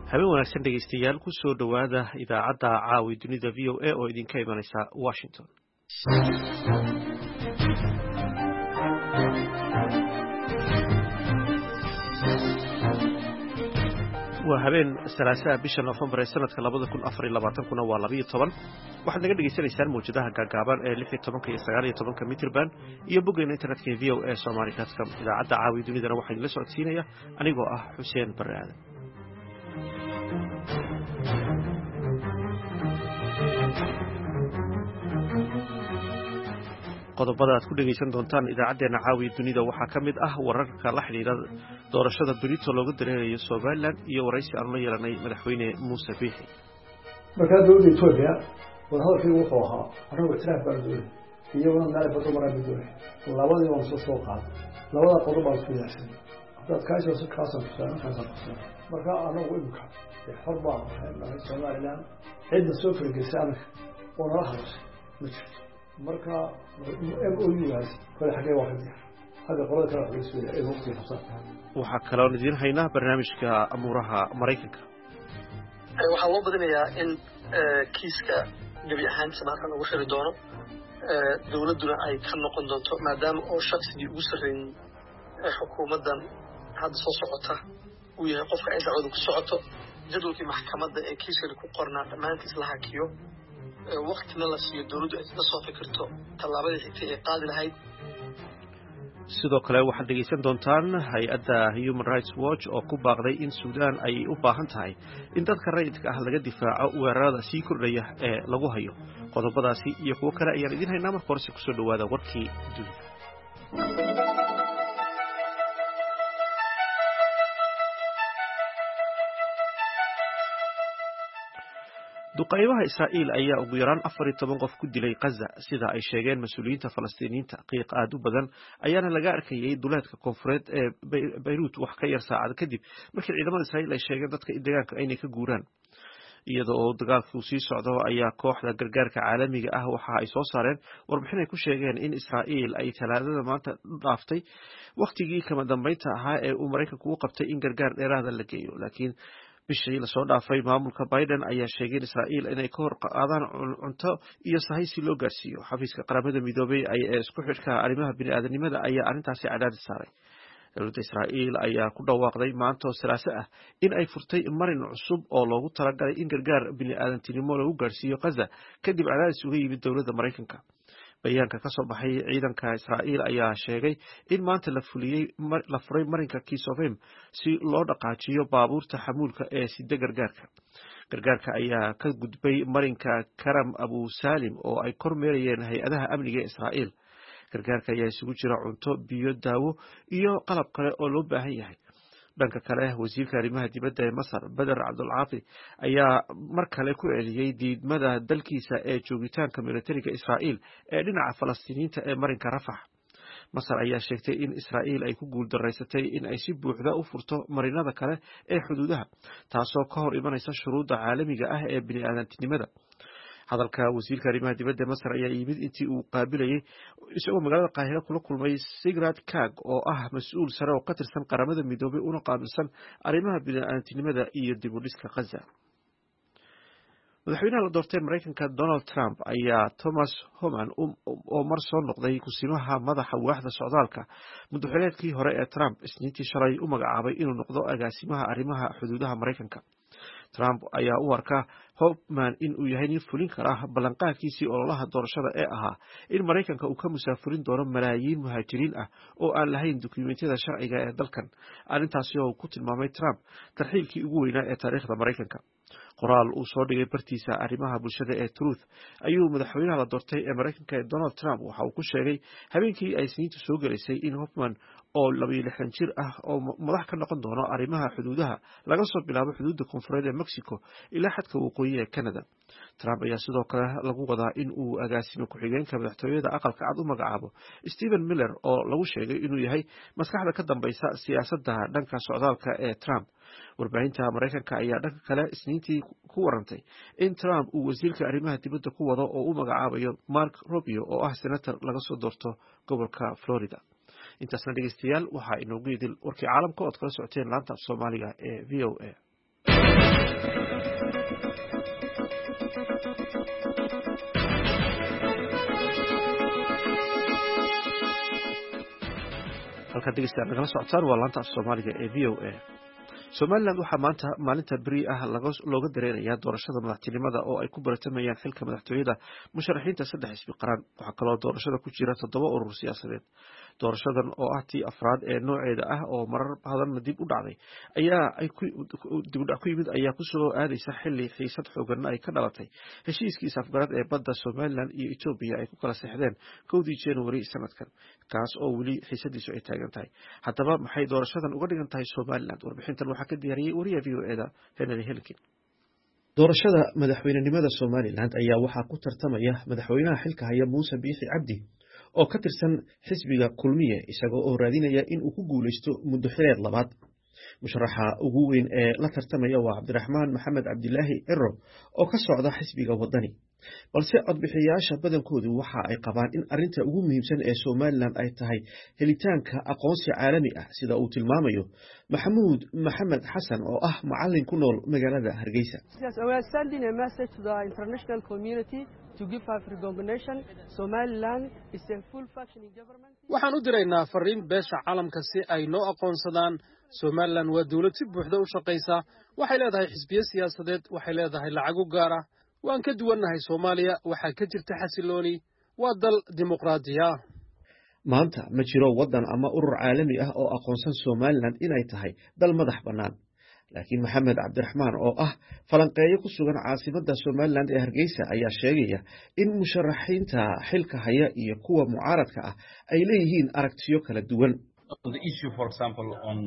habeen wanaagsan dhegeystayaal ku soo dhowaada idaacadda caawi dunida VOA oo idinka imanaysa Washington. waa habeen salaasa bisha November sanadka 2024 waa 12 waxaad naga dhageysanaysaan mowjadaha gaagaaban ee 16 iyo 19 mitrban iyo boggeena internetka VOA Somali.com. idaacadda caawi dunidana waxaa idinla socodsiinaya anigoo ah Xuseen Barre Aadan. qodobada aad ku dhageysan doontaan idaacadeena caawi dunida waxaa ka mid ah wararka la xiriira doorashada berito looga dareerayo Somaliland iyo waraysi aan la yeelanay madaxweyne Muuse Biixi. markaa dowladda Itoobiya wadahadalkii wuxuu ahaa anagu ictiraaf baan doonay iyaguna meel bato maraa doonay labadii waan soo qaaday labada qodob baan isku yaashay dad kaasoo si kaasan kusaan markaa anagu imka xor baan ahay Somaliland cidda soo fargeysay oo nala hadashay ma jirto marka MOU-gaas kala xagee waxay hada qolada kala xogeysiga ee waqti xasan waxa kale oo idin haynaa barnaamijka amuuraha Mareykanka. waxaa loo badinayaa in kiiska gabi ahaan samarkan ugu shiri doono dawladuna ay ka noqon doonto maadaama oo shaqsigii ugu sareeyay xukuumadan hadda soo socota uu yahay qofka ay dacwadu ku socoto jadwalkii maxkamadda ee kiiska ku qornaa dhammaantiis la hakiyo waqtina la siiyo dawladdu ay la soo fikirto tallaabadii xigtay ee qaadi lahayd. sidoo kale waxaad dhegeysan doontaan hay-adda Human Rights Watch oo ku baaqday in Suudaan ay u baahan tahay in dadka rayidka ah laga difaaco weerarada sii kordhaya ee lagu hayo. qodobadaasi iyo kuwo kale ayaan idin haynaa marka hore kusoo dhawaada warkii dunida. duqeymaha Israa'iil ayaa ugu yaraan 14 qof ku dilay Gaza sida ay sheegeen mas'uuliyiinta Falastiiniyiinta. qiiq aad u badan ayaana laga arkayay duleedka koonfureed ee Beirut wax ka yar saacad kadib markii ciidamada Israa'iil ay sheegeen dadka deegaanka inay ka guuraan. iyadoo oo dagaalku sii socdo ayaa kooxda gargaarka caalamiga ah waxa ay soo saareen warbixin ay ku sheegeen in Israa'iil ay talaadada maanta dhaaftay waqtigii kama dambeynta ahaa ee uu Mareykanku u qabtay in gargaar dheeraad la geeyo. laakiin bishii la soo dhaafay maamulka Biden ayaa sheegay in Israa'iil inay ka hor qaadaan cunto iyo sahay si loo gaarsiiyo. xafiiska qaramada midoobay ee isku xidhka arrimaha bini'aadanimada ayaa arrintaasi cadaadis saaray. dowladda Israa'iil ayaa ku dhawaaqday maanta oo Salaaso ah in ay furtay marin cusub oo loogu talagalay in gargaar bini'aadantinimo lagu gaarsiiyo Gaza kadib cadaadis uga yimid dowladda Mareykanka. bayaanka ka soo baxay ciidanka Israa'iil ayaa sheegay in maanta la furay marinka Kisofim si loo dhaqaajiyo baabuurta xamuulka ee sida gargaarka ayaa ka gudbay marinka Karam Abu Salim oo ay kormeerayeen hay-adaha amniga ee Israa'iil. gargaarka ayaa isugu jira cunto, biyo, daawo iyo qalab kale oo loo baahan yahay. dhanka kale wasiirka arrimaha dibadda ee Masar Badr Abdulcaati ayaa mar kale ku celiyay diidmada dalkiisa ee joogitaanka militariga Israa'iil ee dhinaca Falastiiniyiinta ee marinka Rafah. Masar ayaa sheegtay in Israa'iil ay ku guuldareysatay in ay si buuxda u furto marinada kale ee xuduudaha taasoo ka hor imanaysa shuruucda caalamiga ah ee bini'aadantinimada. hadalka wasiirka arrimaha dibadda Masar ayaa yimid intii uu qaabilayay isagoo magaalada Qaahiro kula kulmay Sigrid Kaag oo ah mas'uul sare oo ka tirsan qaramada midoobay una qaabilsan arrimaha bini'aadantinimada iyo dib u dhiska Gaza. madaxweynaha la doortay Mareykanka Donald Trump ayaa Thomas Homan oo mar soo noqday kusimaha madaxa waaxda socdaalka madaxweynihii hore ee Trump isniintii shalay u magacaabay inuu noqdo agaasimaha arrimaha xuduudaha Mareykanka. Trump ayaa u arkaa Hoffman in uu yahay nin fulin kara ballanqaadkiisii ololaha doorashada ee ahaa in Mareykanka uu ka musaafirin doono malaayiin muhaajiriin ah oo aan lahayn dukumeentiyada sharciga ee dalkan. arrintaasi oo ku tilmaamay Trump tarxiilkii ugu weynaa ee taariikhda Mareykanka. qoraal uu soo dhigay bartiisa arrimaha bulshada ee Truth ayuu madaxweynaha la doortay ee Mareykanka Donald Trump waxa uu ku sheegay habeenkii ay Isniintu soo galaysay in Hoffman oo 62 jir ah oo madax ka noqon doono arrimaha xuduudaha laga soo bilaabo xuduudda koonfureed ee Mexico ilaa xadka waqooyi ee Canada. Trump ayaa sidoo kale lagu wadaa in uu agaasimo ku-xigeenka madaxtooyada aqalka cad u magacaabo Stephen Miller oo lagu sheegay inuu yahay maskaxda ka dambaysa siyaasadda dhanka socdaalka ee Trump. warbaahinta Mareykanka ayaa dhanka kale Isniintii ku warantay in Trump uu wasiirka arrimaha dibadda ku wado oo u magacaabayo Mark Rubio oo ah senator laga soo doorto gobolka Florida. intaasna dhegeystayaal waxaa inoogu idil warkii caalamka oo aad kala socoteen laanta Soomaaliga ee VOA. halka dhegeystayaal nagala socotaan waa laanta af Soomaaliga ee VOA. Somaliland waxaa maanta maalinta beri ah looga dareerayaa doorashada madaxtinimada oo ay ku baratamayaan xilka madaxtooyada musharaxiinta 3 xisbi qaran. Waxaa kaloo doorashada ku jira 7 urur siyaasadeed. Doorashadan oo ah tii afraad ee nooceeda ah oo marar badan dib u dhacday dib u dhac ku yimid ayaa ku soo aadaysa xilli xiisad xoogan ay ka dhalatay heshiiskii afgarad ee badda Somaliland iyo Ethiopia ay ku kala saxdeen 1 January sanadkan, kaas oo weli xiisadiisu ay taagan tahay. Haddaba maxay doorashadan uga dhigan tahay Somaliland? Warbixintan waxaa ka diyaariyay wariyaha VOA-da Henry Helkin. Doorashada madaxweynenimada Somaliland ayaa waxaa ku tartamaya madaxweynaha xilka haya Muuse Biixi Cabdi oo ka tirsan xisbiga Kulmiye isagoo oo raadinaya in uu ku guuleysto muddo xileed labaad. musharaxa ugu weyn ee la tartamaya waa Cabdiraxmaan Maxamed Cabdilaahi Ciro oo ka socda xisbiga wadani, balse codbixiyaasha badankoodu waxa ay qabaan in arinta ugu muhiimsan ee Somaliland ay tahay helitaanka aqoonsi caalami ah, sida uu tilmaamayo Maxamuud Maxamed Xasan oo ah macallin ku nool magaalada Hargeysa. waxaan u diraynaa fariin beesha caalamka si ay noo aqoonsadaan. Somaliland waa dawlad si buuxda u shaqeysa, waxay leedahay xisbiyo siyaasadeed, waxay leedahay lacag u gaar ah. waan ka duwannahay Soomaaliya, waxaa ka jirta xasilooni, waa dal dimuqraadi ah. maanta ma jiro wadan ama urur caalami ah oo aqoonsan Somaliland inay tahay dal madax bannaan, laakiin Maxamed Cabdiraxmaan oo ah falanqeeyo ku sugan caasimadda Somaliland ee Hargeysa ayaa sheegaya in musharaxiinta xilka haya iyo kuwa mucaaradka ah ay leeyihiin aragtiyo kala duwan. The issue, for example,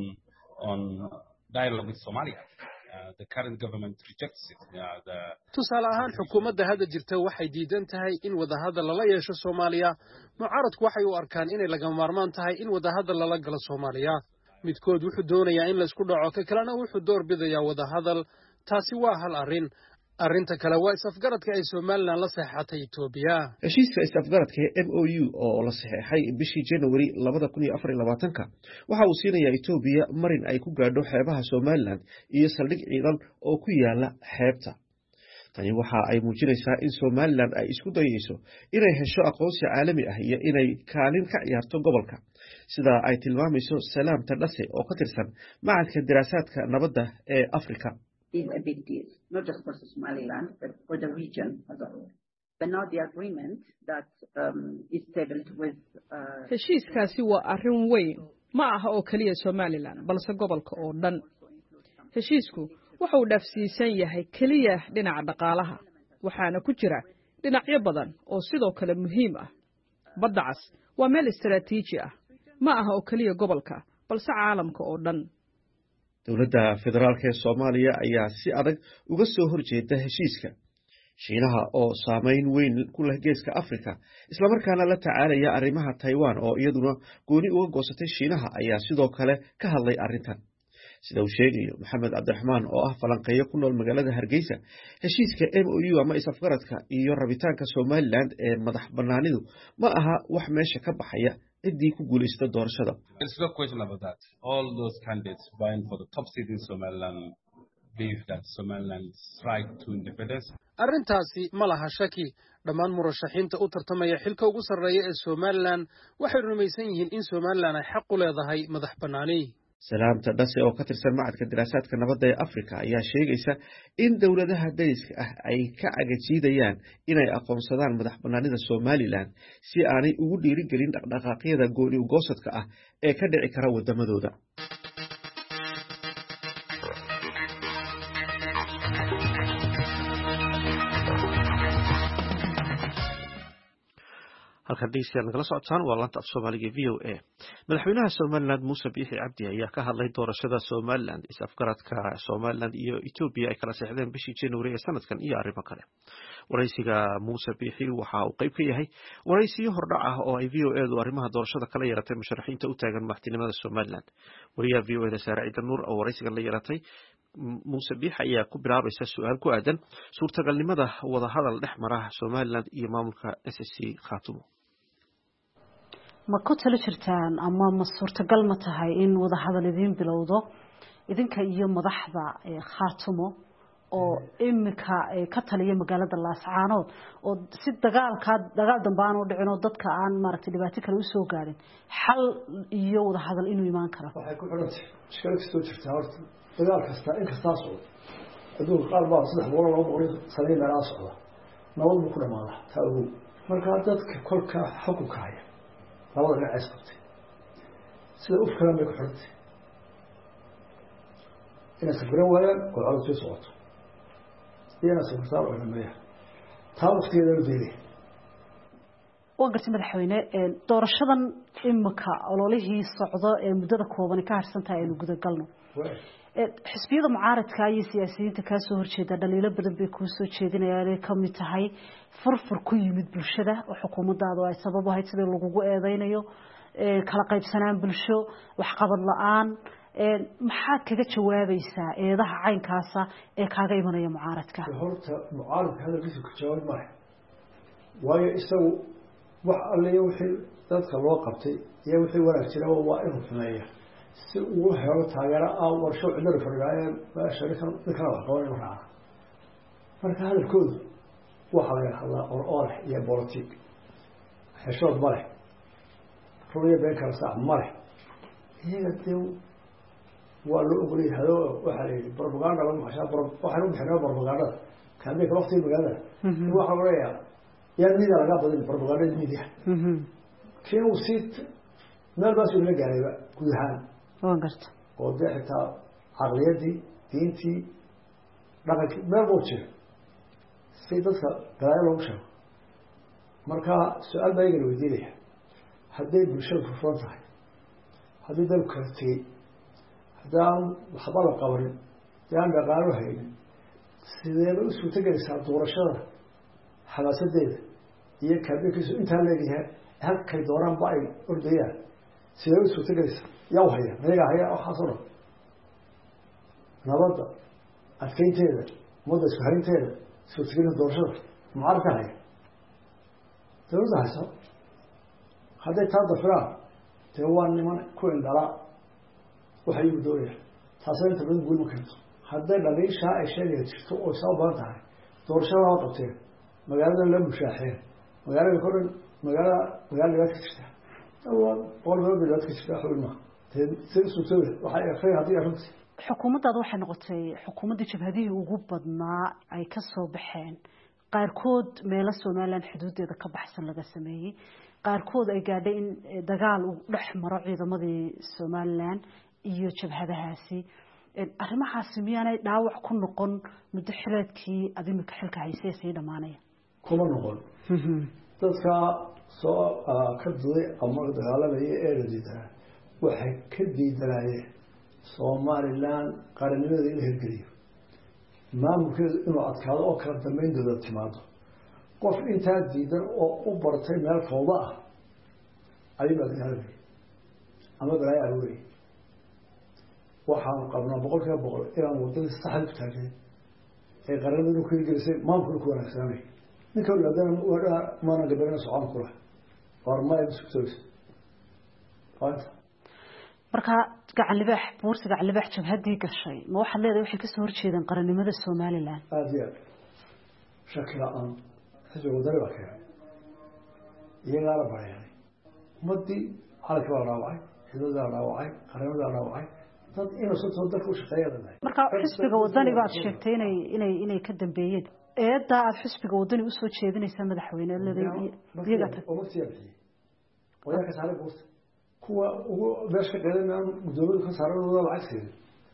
on dialogue with Somalia, the current government rejects it. Tusaale ahaan xukuumadda hadda jirta waxay diidan tahay in wadahadal lala yeesho Soomaaliya. Mucaaradku waxay u arkaan inay lagama maarmaan tahay in wadahadal lala galo Soomaaliya. midkood wuxuu doonayaa in la isku dhaco, ka kalena wuxuu door bidayaa wadahadal. taasi waa hal arrin. arrinta kale waa is-afgaradka ay Somaliland la saxeexatay Ethiopia. heshiiska is-afgaradka MOU oo la saxeexay bishii January 2024 waxa uu siinayaa Ethiopia marin ay ku gaadho xeebaha Somaliland iyo saldhig ciidan oo ku yaala xeebta. tani waxa ay muujinaysaa in Somaliland ay isku dayayso inay hesho aqoonsi caalami ah iyo inay kaalin ka ciyaarto gobolka, sida ay tilmaamayso Salaam Tadhase oo ka tirsan Macadka Diraasaadka Nabadda ee Afrika. Is a big deal, not just for Somaliland, but for the region as a whole. But now the agreement that is tabled with... heshiiskaasi waa arrin weyn, ma aha oo kaliya Somaliland, balse gobolka oo dhan. heshiisku waxa uu dhaafsiisan yahay kaliya dhinaca dhaqaalaha, waxaana ku jira dhinacyo badan oo sidoo kale muhiim ah. badda cas waa meel istiraatiiji ah, ma aha oo kaliya gobolka, balse caalamka oo dhan. dowladda federaalka ee Soomaaliya ayaa si adag uga soo horjeeda heshiiska. Shiinaha oo saameyn weyn ku leh geeska Afrika, isla markaana la tacaalaya arrimaha Taiwan oo iyaduna gooni uga goosatay Shiinaha, ayaa sidoo kale ka hadlay arrintan. sida uu sheegayo Maxamed Cabdiraxmaan oo ah falanqeeyo ku nool magaalada Hargeysa, heshiiska MOU ama is-afgaradka iyo rabitaanka Somaliland ee madax bannaanidu ma aha wax meesha ka baxaya ciddii ku guuleysata doorashada. There's no question about that. All those candidates vying for the top seat in Somaliland believe that Somaliland's right to independence. arrintaasi ma laha shaki. dhammaan murashaxiinta u tartamaya xilka ugu sarreeya ee Somaliland waxay rumaysan yihiin in Somaliland ay xaq u leedahay madax bannaani. Salaam Tadhase oo ka tirsan Macadka Diraasaadka Nabadda ee Afrika ayaa sheegaysa in dawladaha dariska ah ay ka cagajiidayaan inay aqoonsadaan madax bannaanida Somaliland si aanay ugu dhiirigelin dhaqdhaqaaqyada gooni u goosadka ah ee ka dhici kara wadamadooda. halkan dhegeystayaal nagala socotaan waa laanta af Soomaaliga VOA. madaxweynaha Somaliland Muuse Biixi Cabdi ayaa ka hadlay doorashada Somaliland, is-afgaradka Somaliland iyo Ethiopia ay kala saxdeen bishii January ee sanadkan iyo arrimo kale. waraysiga Muuse Biixi waxa uu qayb ka yahay waraysiyo hordhac ah oo ay VOA-du arrimaha doorashada kala yeelatay musharaxiinta u taagan madaxtinimada Somaliland. wariyaha VOA-da Saare Ciidan Nuur oo waraysigan la yeelatay Muuse Biixi ayaa ku bilaabaysa su'aal ku aadan suurtagalnimada wadahadal dhex mara Somaliland iyo maamulka SSC Khaatumo. ma ku talo jirtaan ama ma suurtagal ma tahay in wadahadal idin bilowdo idinka iyo madaxda khaatumo oo imika ka taliya magaalada Laascaanood oo si dagaal dambaan u dhicin oo dadka aan maaragtay dhibaato kale u soo gaarin xal iyo wada hadal inuu imaan karo waxay ku xirantay iskala soo jirta horta dagaal kasta in kasta soo adduunka qaar baa saddex boqol laba boqol sanayn meelaha socda nabad buu ku dhamaadaa taa ugu marka dadka kolka xukunka haya labada dhinac is qabtay sida u fikiran bay ku xirantay inay safiran waayaan oo codad soo socoto iyana safartaan oo dhameeya taa waqtigeeda la deelay waa gartay madaxweyne doorashadan imika ololihii socdo ee muddada kooban ka harsantahay aynu guda galno xisbiyada mucaaradka iyo siyaasiyiinta ka soo horjeeda dhaliilo badan bay ku soo jeedinayaan ay kamid tahay furfur ku yimid bulshada oo xukuumadda ay sabab u ahayd sida lagu eedeynayo kala qaybsanaan bulsho wax qabad la'aan maxaa kaga jawaabaysaa eedaha caynkaasa ee kaaga imanaya mucaaradka horta mucaaradka hadalkiisa ku jawaab maayo waayo isagu wax alle wixii dadka loo qabtay iyo wixii wanaag jira waa inuu xumeeya si uu helo taageero warsho cidada fadhigaayeen meesha ninkana wax qaban inuu raaca marka hadalkoodu waxaa laga hadlaa or iyo bolotig xeshood ma leh ruliya been kala saac ma leh iyaga dee waa loo ogoliyay hado waxaa la yidhi propaganda lagu maxshaa waxaan u bixinaa propagandada kaambeynka waqtiga magaalada waxaa la leeyahay yaa media laga badin propaganda media kii uu sii meel baas uu la gaarayba guud ahaan waan garta oo dee xitaa caqliyadii diintii dhaqankii meel buu jira si dadka galaayo loogu sheego marka su-aal baa igana weydiinaya hadday bulshada furfuran tahay haddii dalku kala tegey haddii aan waxba la qabanin dee aan dhaqaalo haynin sideeba u suurtagelaysaa doorashada xamaasadeeda iyo kaabekiisu intaa leeyahay halkay dooraanba ay ordayaan sideeba u suurtagelaysaa yaa u haya ayagaa haya waxaasoo dhan nabadda adkeynteeda ummadda isku harinteeda suurtagelinta doorashada mucaaradka haya dawladda hayso hadday taa dafiraan dee waa niman ku indhala waxay igu doonayaan taasoo inta badan guul ma keento hadday dhaliishaa ay sheegaya jirto oo isaa u badan tahay doorashada waa qabteen magaalada la mushaaxeen magaalada ka dhan magaala dhibaad ka jirta boqol meelood bay dhibaad ka jirta xubin maaha dee suurtooda waxay akhriyeen haddii arrintii xukuumaddaada waxay noqotay xukuumaddii jabhadihii ugu badnaa ay ka soo baxeen qaarkood meelo somaliland xuduudeeda ka baxsan laga sameeyey qaarkood ay gaadhay in dagaal uu dhex maro ciidamadii somaliland iyo jabhadahaasi arrimahaasi miyaanay dhaawac ku noqon muddo xileedkii ad imika xilka haysee sii dhammaanaya kuma noqon dadka soo ka duday ama dagaalamaya ee la diidanaa waxay ka diidanayeen somaliland qarannimadeeda in la hirgeliyo maamulkeedu inuu adkaado oo kala dambayndooda timaado qof intaa diidan oo u bartay meel fawda ah ayuubaa dagaalamaya ama balaayo arooraya waxaanu qabnaa boqolkiiba boqol inaan wadadii saxda ku taageen ee qaranimada inuu ka hirgelisay maamulkuna ku wanaagsaanay ninka haddana maana gabagana socon kula ormaya sugtooysa marka gacan libaax buurta gacan libaax jabhadii gashay ma waxaad leedahay waxay kasoo horjeedeen qarannimada somaliland aada iyo aad shaki la-aan xisbiga wadani baa keenay iyagaa la bareeray ummadii calanka baa la dhaawacay xidada la dhaawacay qarannimada la dhaawacay dad inuu dalka u shaqeeya ladahay marka xisbiga wadani baad sheegtay inay ka dambeeyeen eedda aad xisbiga wadani usoo jeedinaysaa madaxweyne umatiyaa bixiyey wayaa ka saaray buurta kuwa ugu meesha ka qeedan gudoomiyadu ka saaranooda lacag siinin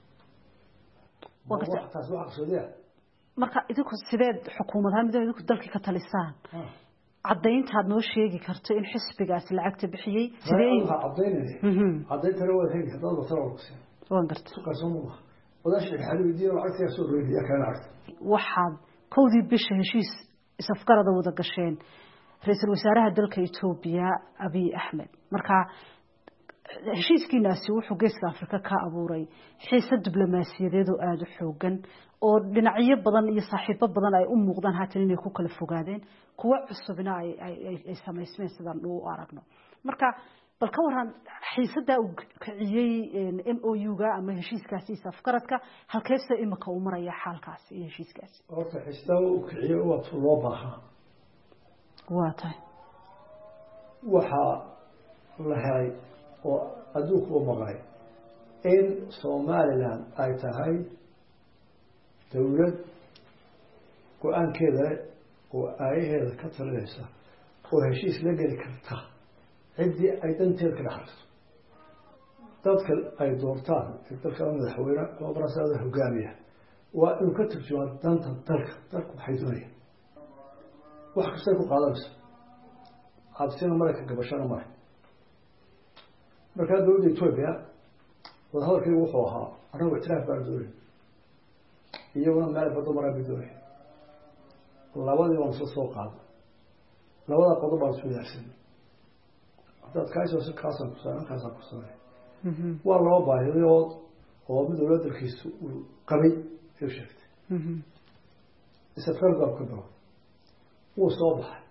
taas waa qarsoodiya marka idinku sideed xukuumadahaan mid idinku dalkii ka talisaan caddayntaad noo sheegi karto in xisbigaasi lacagta bixiyey sidee cadayntana waa heli haddaad batala warkusi waan garta su qarsoon ma maha wadaasha xadweydiiyo lacagtaa soo roydiya kale lacagta waxaad kowdii bisha heshiis isafgarada wada gasheen ra-iisul wasaaraha dalka Ethiopia Abiy Ahmed marka heshiiskiinaasi wuxuu geeska Afrika ka abuuray xiisad diblomaasiyadeed oo aad u xoogan oo dhinacyo badan iyo saaxiibo badan ay u muuqdaan haatan inay ku kala fogaadeen kuwa cusubna ay samaysmeen sidaan u aragno marka bal ka waran xiisada uu kiciyay MOU-ga ama heshiiskaasi safkaradka halkeesa imika uu maraya xaalkaas iyo heshiiskaasi horta xiisada uu kiciyay waa loo baahan waa tahay waxa la helay oo adduunku u maqlay in Somaliland ay tahay dawlad go-aankeeda oo ayaheeda ka talinaysa oo heshiis la geli karta ciddii ay danteeda ka dhaxayso dadka ay doortaan dalka madaxweyne oo barasada hogaamiya waa inuu ka turjumaa danta dalku waxay doonayaan wax kasta ku qaadanaysa cabsina marayka gabashana mare markaa dowladda Ethiopia wadahadalkii wuxuu ahaa anagu ictiraaf baan doonay iyaguna meel bado maraa bidoonay labadii waan soo qaaday labada qodob baan isku yaarsan dad kaasoo si kaasan ku sameeyay waa loo baahiday oo mid dowladda dalkiisu uu qabay iyo sheegtay isafar baa ku daro wuu soo baxay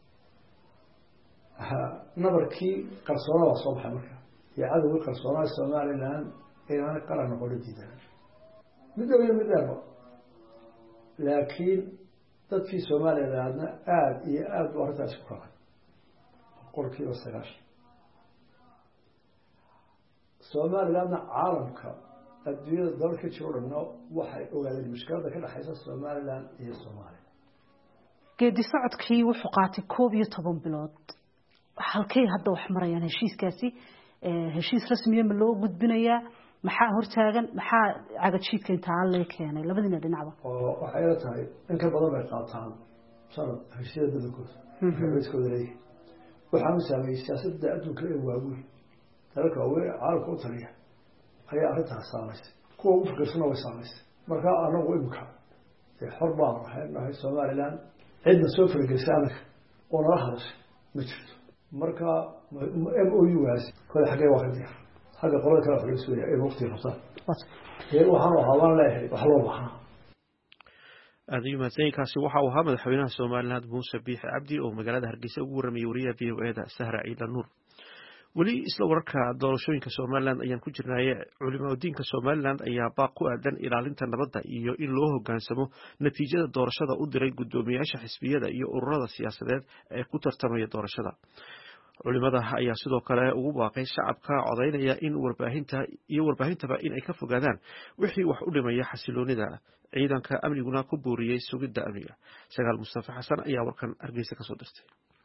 nabarkii qarsoona waa soo baxay markaa iyo cadowgii qarsoonaa Somaliland inaan qaran noqon diidan mid dheerba laakiin dadkii Somalilandna aad iyo aad u arrintaas ku kacay qolkiiba 9 Somalilandna caalamka adduunyada dalka jiro dhanna waxay ogaadeen mushkilada ka dhaxaysa Somaliland iyo Soomaaliya geedi socodkii wuxuu qaatay 12 bilood halkay hadda wax marayaan heshiiskaasi heshiis rasmi ah loo gudbinayaa maxaa hortaagan maxaa cagajidka inta aan la keenay labadina dhinacba oo waxay la tahay in ka badan ay qaataan sanad heshiisyada dadkooda iskooda leeyahay waxaan sameeyay siyaasadda adduunka ee waaweyn dalka weyn caalamka u taliya ayaa arrintaas saameysay kuwa ugu fikirsan way saameysay marka anagu imka xor baan nahay Somaliland cidna soo farageysay anaga oo nala hadashay ma jirto marka MOU-gaas kala xagee waa ka diyaar حاجة قرارك لا في السورية أي وقت يفصل هي وحنا حوالنا لا بحلو بحنا هذه مثلا كاسي وحى وهم الحوينها سوماليلاند موسى بيح عبدي أو مجالات هرجيسة ورمي وريا بيه وهذا سهر عيد النور ولي إسلا وركا دورشوين كسوماليلاند أيام كجرنا علماء الدين كسوماليلاند أيام باقوا أدن إلى لنتا نبضة إيو إلوه كان سمو نتيجة دورشة أدري قدومياش حسبية إيو أرادة سياسات كتر تمية دورشة culimada ayaa sidoo kale ugu baaqay shacabka codeynaya in warbaahinta in ay ka fogaadaan wixii wax u dhimaya xasiloonida ciidanka amniguna ku booriyay sugidda amniga sagaal Mustafa Xasan ayaa warkan Hargeysa ka soo dirtay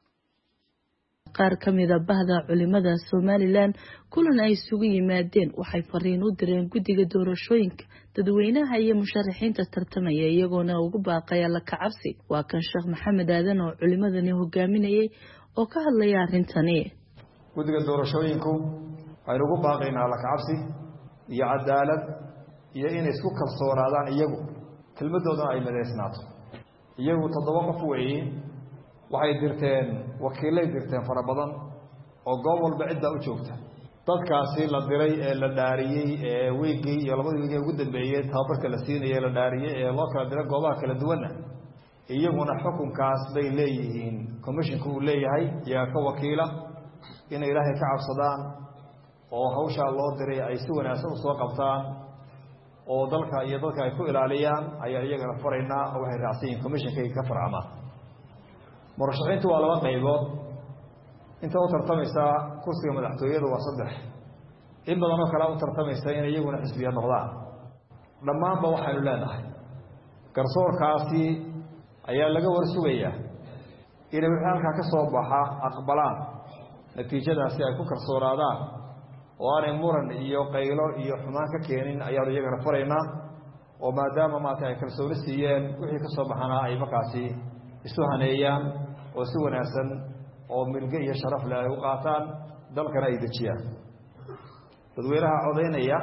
qaar kamida bahda culimada Somaliland kulan ay isugu yimaadeen waxay fariin u direen guddiga doorashooyinka dadweynaha iyo musharaxiinta tartamaya iyagoona ugu baaqay la kacabsi waa kan Sheekh Maxamed Aadan oo culimadani hogaaminayay oo ka hadlaya arintani guddiga doorashooyinku waxay ugu baaqaynaa la kacabsi iyo cadaalad iyo in isku kalsoonaadaan iyagu kelmadoodana ay madeysnaato iyagu 7 qof weeye waxay dirteen wakiilay dirteen fara badan oo goob walba cidda u joogta dadkaasi la diray ee la dhaariyay ee weygii iyo labadii weygii ugu dambeeyay tababarka la siinayay la dhaariyay ee loo kala diray goobaha kala duwan iyaguna xukunkaas bay leeyihiin commissionku uu leeyahay yaa ka wakiila in Ilaahay ka cabsadaan oo hawsha loo diray ay si wanaagsan u soo qabtaan oo dalka iyo dadka ay ku ilaaliyaan ayaa iyaga faraynaa oo waxay raacsiin commissionkay ka farcama murashaxiintu waa laba qaybood inta u tartamaysa kursiga madaxtooyada waa 3 in badan oo kale u tartamaysa in iyaguna xisbiya noqdaan dhamaanba waxaanu leenahay garsoorkaasi ayaa laga warsugayaa in wixii halkaa ka soo baxa aqbalaan natiijadaasi ay ku kalsoonaadaan oo aanay muran iyo qaylo iyo xumaan ka keenin ayaanu iyagana faraynaa oo maadaama maanta ay kalsooni siiyeen wixii ka soo baxana ay markaasi isu haneeyaan oo si wanaagsan oo milge iyo sharaf leh ay u qaataan dalkana ay dejiyaan dadweynaha codeynaya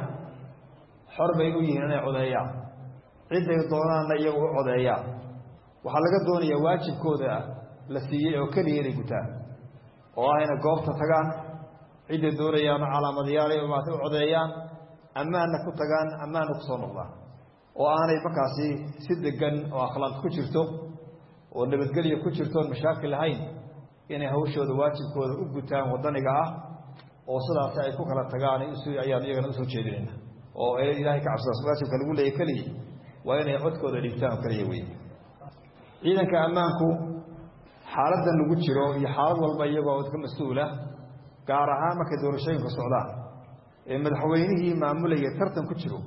xor bay u yihiin inay codeeyaan ciday doonaanna iyagu u codeeyaan waxaa laga doonayaa waajibkooda la siiyey oo keliya inay gutaan oo ah inay goobta tagaan ciday doonayaan calaamadayaal ay u codeeyaan ammaanna ku tagaan ammaanna ku soo noqdaan oo aanay markaasi si degan oo akhlaaq ku jirto oo nabadgelyo ku jirto mashaakil lahayn inay hawshooda waajibkooda u gutaan wadaniga ah oo sidaas ay ku kala tagaan ayaan iyagana u soo jeedinayna oo ilaahay ka cabsada waajibka lagu leeyahay kaliya waa inay codkooda dhigtaan kaliya weyn ciidanka ammaanku xaaladdan lagu jiro iyo xaalad walba iyagoo ka mas'uula gaar ahaan markay doorashooyinka socdaan ee madaxweynihii maamulaya tartan ku jiro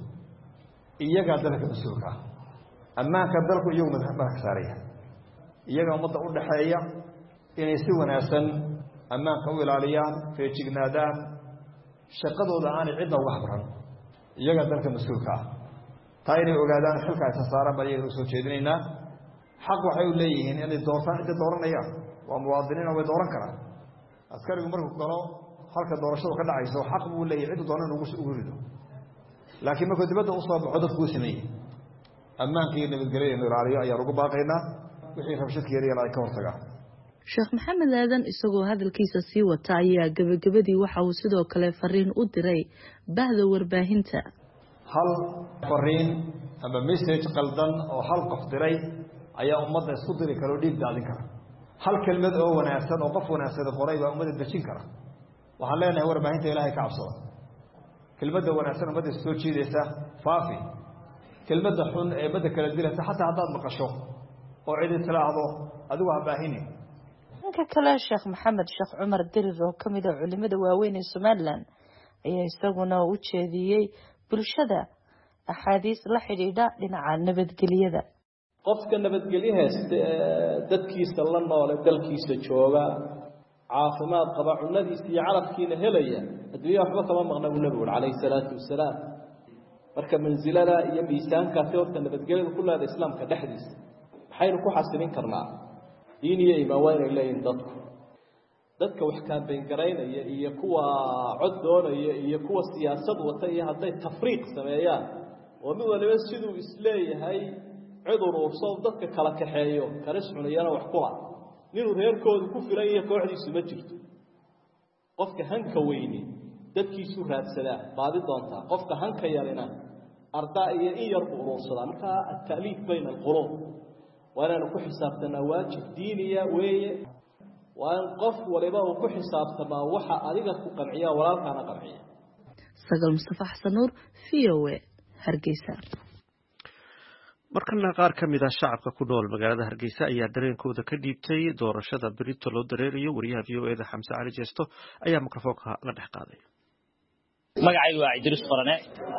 iyaga dalka mas'uulka ammaanka dalku iyagu madax saaraya iyaga ummadda u dhaxeeya inay si wanaagsan ammaanka u ilaaliyaan feejignaadaan shaqadooda aanay cidna uga habran iyaga dalka mas'uulka taa inay ogaadaan xilka ay saaran baa iyaga u soo jeedinaynaa xaq waxay u leeyihiin inay doortaan cidda dooranayaan waa muwaadiniin way dooran karaan askarigu markuu galo halka doorashadu ka dhacayso xaq buu leeyahay cidda dooran ugu rido laakiin markuu dibadda u soo baxo dadku u sameeyey ammaanka iyo nabadgelyada inuu ilaaliyo ayaan ugu baaqaynaa wixii rabshadka yaryar ay ka hortagaan sheekh maxamed aadan isagoo hadalkiisa sii wata ayaa gabagabadii waxa uu sidoo kale fariin u diray bahda warbaahinta hal fariin ama message qaldan oo hal qof diray ayaa ummadda isku diri kara oo dhiig daadin kara hal kelmad oo wanaagsan oo qof wanaagsan qoray baa ummadda dejin kara waxaan leenahay warbaahinta ilaahay ka cabsada kelmadda wanaagsan ummadda soo jiidaysa faafi kelmadda xun ee ummadda kala dilaysa xataa haddaad maqasho oo cidi tiraahdo adigu ha baahinin dhanka kale sheekh maxamed sheekh cumar dirir oo ka mid ah culimada waaweyn ee Somaliland ayaa isaguna u jeediyey bulshada axaadiis la xidhiidha dhinaca nabadgelyada qofka nabadgelyahaas dadkiisa la nool dalkiisa jooga caafimaad qaba cunadiisa iyo calafkiina helaya adduunyo waxba kama maqna uu nabigu calayhi salaatu wasalaam marka manzilada iyo miisaankaasi horta nabadgelyada ku leedahay islaamka dhexdiisa maxaynu ku xasilin karnaa diin iyo iimaan waa inay leeyihiin dadka wax kaambeyn garaynaya iyo kuwa cod doonaya iyo kuwa siyaasad wata iyo hadday tafriiq sameeyaan oo mid waliba siduu isleeyahay cid uruurso dadka kala kaxeeyo karis cunayana wax kula ninuu reerkooda ku filan iyo kooxdiisu ma jirto qofka hanka weyni dadkiisu raadsadaa baadi doontaa qofka hanka yarina ardaa iyo in yar buu uruursadaa markaa at-ta'liif bayna alquluub waana ku xisaabtanaa waajib diiniya weeye waan qof waliba uu ku xisaabtamaa waxa adiga ku qanciya walaalkaana qanciya sagal mustafa xasan nuur VOA Hargeysa markana qaar ka mid ah shacabka ku nool magaalada Hargeysa ayaa dareenkooda ka dhiibtay doorashada berito loo dareerayo wariyaha VOA-da Xamse Cali Jeesto ayaa mikrofoonka la dhex qaaday magacaygu waa Idris Qorane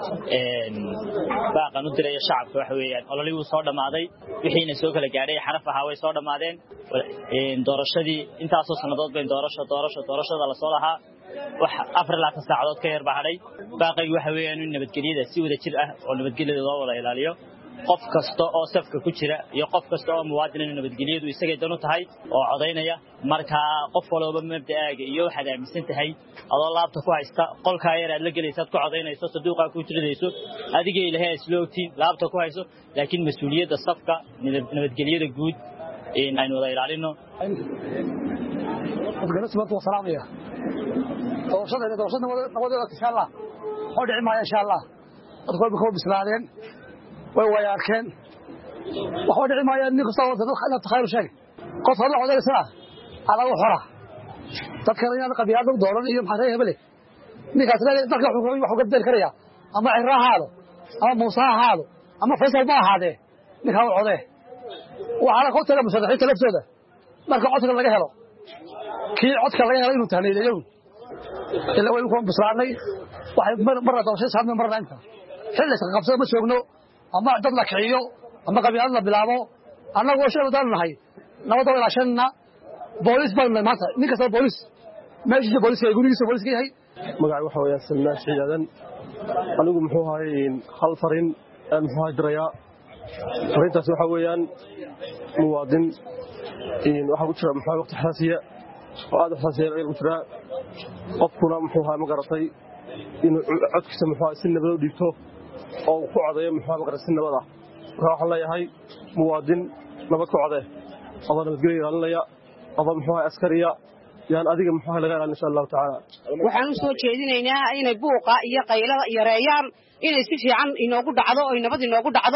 baaqan u diray shacabka waxa weeyaan ololii uu soo dhamaaday wixiina soo kala gaaray xaraf ahaa way soo dhamaadeen doorashadii intaas oo sanadood bay doorashada la soo lahaa wax 4 saacadood ka yar baahay baaqaygu waxa weeyaan in nabadgelyada si wada jir ah oo nabadgelyada loo wada ilaaliyo qof kasta oo safka ku jira iyo qof kasta oo muwaadin nabadgelyadu isaga dan u tahay oo codeynaya marka qof walba mabdaaga iyo waxa aaminsan tahay adoo laabta ku haysta qolka yar aad la galeysad ku codeynayso saduuqa ku jiridayso adiga ilaahay isloogtiin laabta ku hayso laakiin mas'uuliyadda safka nabadgelyada guud in aynu wada ilaalino insha Allah dadku way bislaadeen way arkeen waxa dhici maayaan nin kasta oo dadka taxayir sheeg qof hal codaysa ala xora dadka reeyada qabiilada dooran iyo maxay hebele ninkaas dadka wuxuu ka bedel karaya ama ciraahado ama muusaahado ama faysal baahade ninka uu coday waxa ka taga musharaxiinta laftooda marka codka laga helo kii codka laga helo inuu tahneeyo ila way ku bislaanay waxay mar doorasho saadna marna inta xilli qabsada ma joogno ama dad la kiciyo ama qabiilada bilaabo anagoo sheegay nahay nabad wada shaqna booliis baan maanta ninka soo booliis meeshii booliiska gurigiisa booliiska yahay magaca waxa weeye Salmaan Ciidan anigu muxuu ahay hal farin muxuu diraya farintaas waxa weeyaan muwaadin waxa ku jira muxuu waqti xasaasiya oo aad xasaasiya ku jira qofkuna muxuu ahay ma garatay inuu codkiisa muxuu si nabad u dhigto oo ku codeeyo muxuu ma garatay nabada waxa la yahay muwaadin nabad ku codeeyo adana nabadgelyo ilaalinaya adana muxuu ahay askariya yaan adiga muxuu laga ilaalin insha Allah taala waxaan u soo jeedinaynaa inay buuqa iyo qaylada yareeyaan inay si fiican inoogu dhacdo oo nabad inoogu dhacdo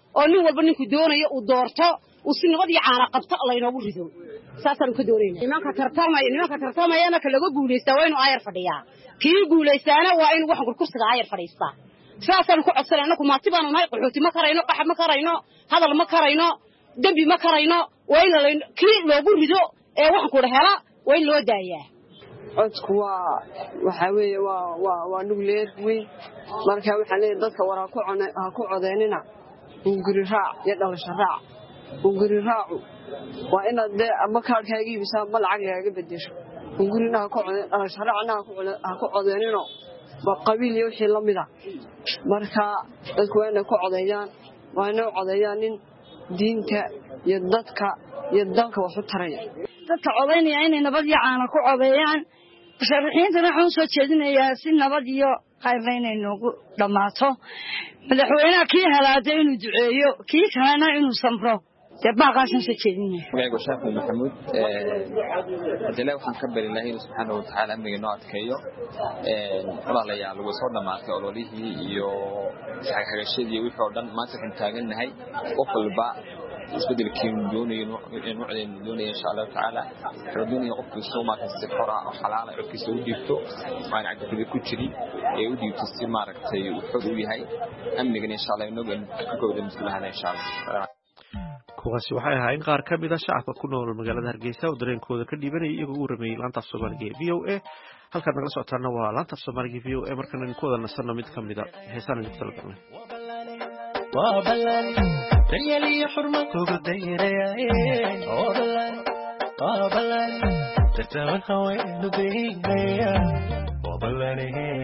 oo nin walba ninku doonayo uu doorto uu si nabad iyo caana qabto la inoogu rido saasaan ku doonaynaa nimanka tartamayana ka laga guuleystaa waa inuu ayar fadhiyaa kii guuleystaana waa inuu waxan kursiga ayar fadhiistaa saasaan ku codsanay anaku maati baanu nahay qaxooti ma karayno qaxab ma karayno hadal ma karayno dambi ma karayno waa in kii loogu rido ee waxan ku hela waa in loo daayaa codku waxa weeye waa nugleed weyn marka waxaan leeyahay dadka waraa ku codeynina unguri raac iyo dhalasho raac unguri raacu waa inaad dee ama kaarkaaga iibisa ama lacagaaga bedesho ungurina ha ku codeyn dhalasho raacna ha ku codeynino waa qabiil iyo wixii la mida marka dadku waa inay ku codeeyaan waa inay codeeyaan nin diinta iyo dadka iyo dalka wax u taraya dadka codeynaya inay nabad iyo caana ku codeeyaan musharaxiintana waxaan soo jeedinayaa si nabad iyo khayr inay noogu dhamaato madaxweynaha kii helaada inuu duceeyo kii kalena inuu samro baaqaasan soo jeedinaya magaciigu Shaafi Maxamuud hadii waxaan ka bari lahayn subhanahu wa ta'ala amniga noo adkeeyo walaalayaal lagu soo dhamaatay ololihii iyo hagashadii wixii oo dhan maanta kan taaganahay qof walba isbedelkii doonayeen insha Allah ta'ala doonayeen qofkii Soomaaliya si xor ah oo xalaal ah qofkii soo dhiibto waan cagtida ku jiri ee u dhiibto si maaragtay uu xor u yahay amniga insha Allah inoo go'aan mislahan insha Allah kuwaasi waxay ahaayeen qaar ka mid ah shacabka ku nool magaalada Hargeysa oo dareenkooda ka dhibanayay iyagoo u rameeyay laanta Soomaaliga ee VOA halka naga socotaana waa laanta Soomaaliga ee VOA markana in kooda nasano mid ka mid ah heesana mid kala galnay waa balani tayali xurma kugu dayray waa balani tatawan haween dubeeya waa balani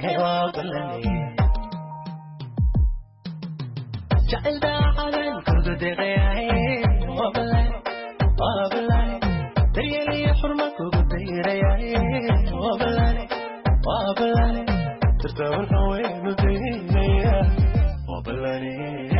jacayl daacadan kugu dayray وابلاني تريلي حرمك وبديري وابلاني ترتاون هواي مديني وابلاني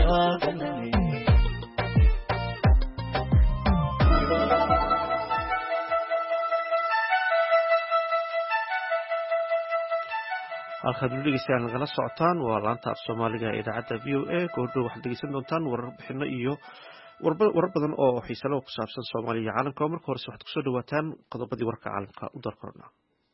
halkaad u dhegeystaan nagala socotaan waa laanta af Soomaaliga ee idaacadda VOA goordhow waxaad dhegeysan doontaan warbixino iyo warar badan oo xiiso leh ku saabsan Soomaaliya iyo caalamka marka hore waxaad ku soo dhawaataan qodobadii warka caalamka u dar korna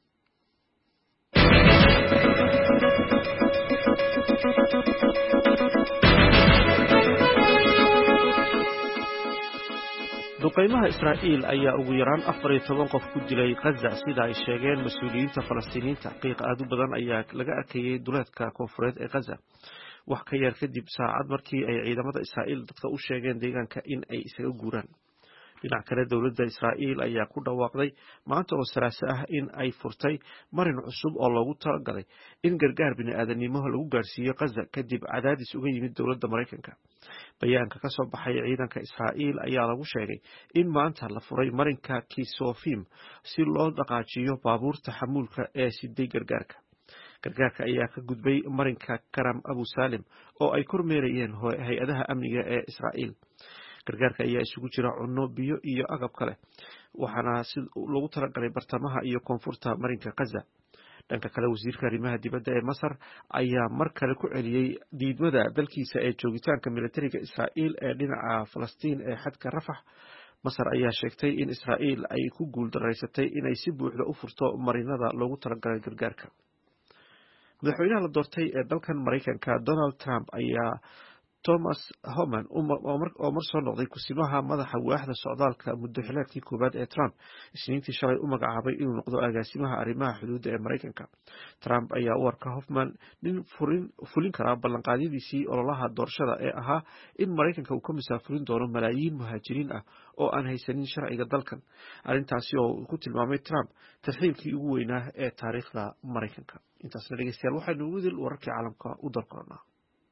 duqeymaha Israa'iil ayaa ugu yaraan 14 qof ku dilay Gaza sida ay sheegeen mas'uuliyiinta Falastiiniinta qiiq aad u badan ayaa laga arkayay duleedka koonfureed ee Gaza wax ka yar kadib saacad markii ay ciidamada Israa'iil dadka u sheegeen deegaanka in ay isaga guuraan dhinaca kale dawladda Israa'iil ayaa ku dhawaaqday maanta oo Salaaso ah in ay furtay marin cusub oo loogu talagalay in gargaar bini'aadanimo lagu gaarsiiyo Gaza kadib cadaadis uga yimid dawladda Mareykanka bayaanka ka soo baxay ciidanka Israa'iil ayaa lagu sheegay in maanta la furay marinka Kisofim si loo dhaqaajiyo baabuurta xamuulka ee siday gargaarka ayaa ka gudbay marinka Karam Abu Salim oo ay kormeerayeen hay'adaha amniga ee Israa'iil gargaarka ayaa isugu jira cunno biyo iyo agab kale waxaana si lagu talagalay bartamaha iyo koonfurta marinka Gaza dhanka kale wasiirka arrimaha dibadda ee Masar ayaa mar kale ku celiyay diidmada dalkiisa ee joogitaanka militariga Israa'iil ee dhinaca Falastiin ee xadka Rafah Masar ayaa sheegtay in Israa'iil ay ku guuldareysatay inay si buuxda u furto marinada loogu talagalay gargaarka madaxweynaha la doortay ee dalkan Mareykanka Donald Trump ayaa Thomas Homan oo mar soo noqday kusimaha madaxa waaxda socdaalka muddo xileedkii koobaad ee Trump isniintii shalay u magacaabay inuu noqdo agaasimaha arrimaha xuduudda ee Mareykanka Trump ayaa u arka Hoffman nin fulin kara ballanqaadyadiisii ololaha doorashada ee ahaa in Mareykanka uu ka musaafirin doono malaayiin muhaajiriin ah oo aan haysanin sharciga dalkan arrintaasi oo uu ku tilmaamay Trump tarxiilkii ugu weynaa ee taariikhda Mareykanka intaasna dhegeystayaal waxaynu ugu dil wararkii caalamka u dar koronaa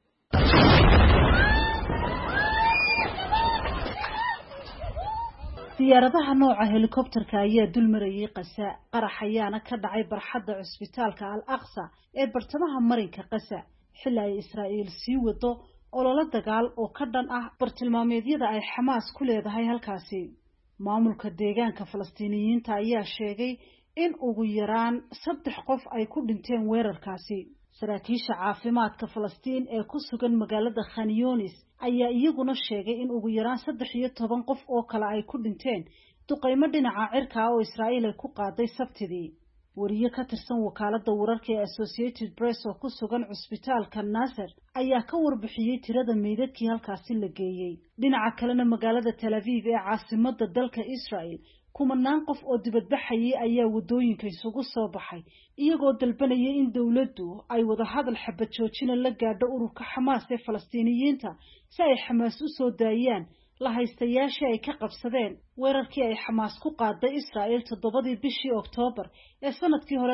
diyaaradaha nooca helikobtarka ayaa dul marayay Gaza qarax ayaana ka dhacay barxadda cusbitaalka Al-Aqsa ee bartamaha marinka Gaza xilli ay Israa'iil sii wado olole dagaal oo ka dhan ah bartilmaameedyada ay Xamaas ku leedahay halkaasi maamulka deegaanka Falastiiniyiinta ayaa sheegay in ugu yaraan 3 qof ay ku dhinteen weerarkaasi saraakiisha caafimaadka Falastiin ee ku sugan magaalada Khan Yunis ayaa iyaguna sheegay in ugu yaraan 13 qof oo kale ay ku dhinteen duqeymo dhinaca cirka ah oo Israa'iil ay ku qaaday Sabtidii. wariye ka tirsan wakaaladda wararka ee Associated Press oo ku sugan cusbitaalka Nasser ayaa ka warbixiyay tirada meydadkii halkaasi la geeyay. dhinaca kalena magaalada Tel Aviv ee caasimadda dalka Israa'iil kumanaan qof oo dibadbaxayay ayaa wadooyinka isugu soo baxay iyagoo dalbanayay in dawladdu ay wada hadal xabad joojin la gaadho ururka Xamaas ee Falastiiniyiinta si ay Xamaas u soo daayaan la haystayaashii ay ka qabsadeen weerarkii ay Xamaas ku qaaday Israa'iil 7 bishii Oktoobar ee sanadkii hore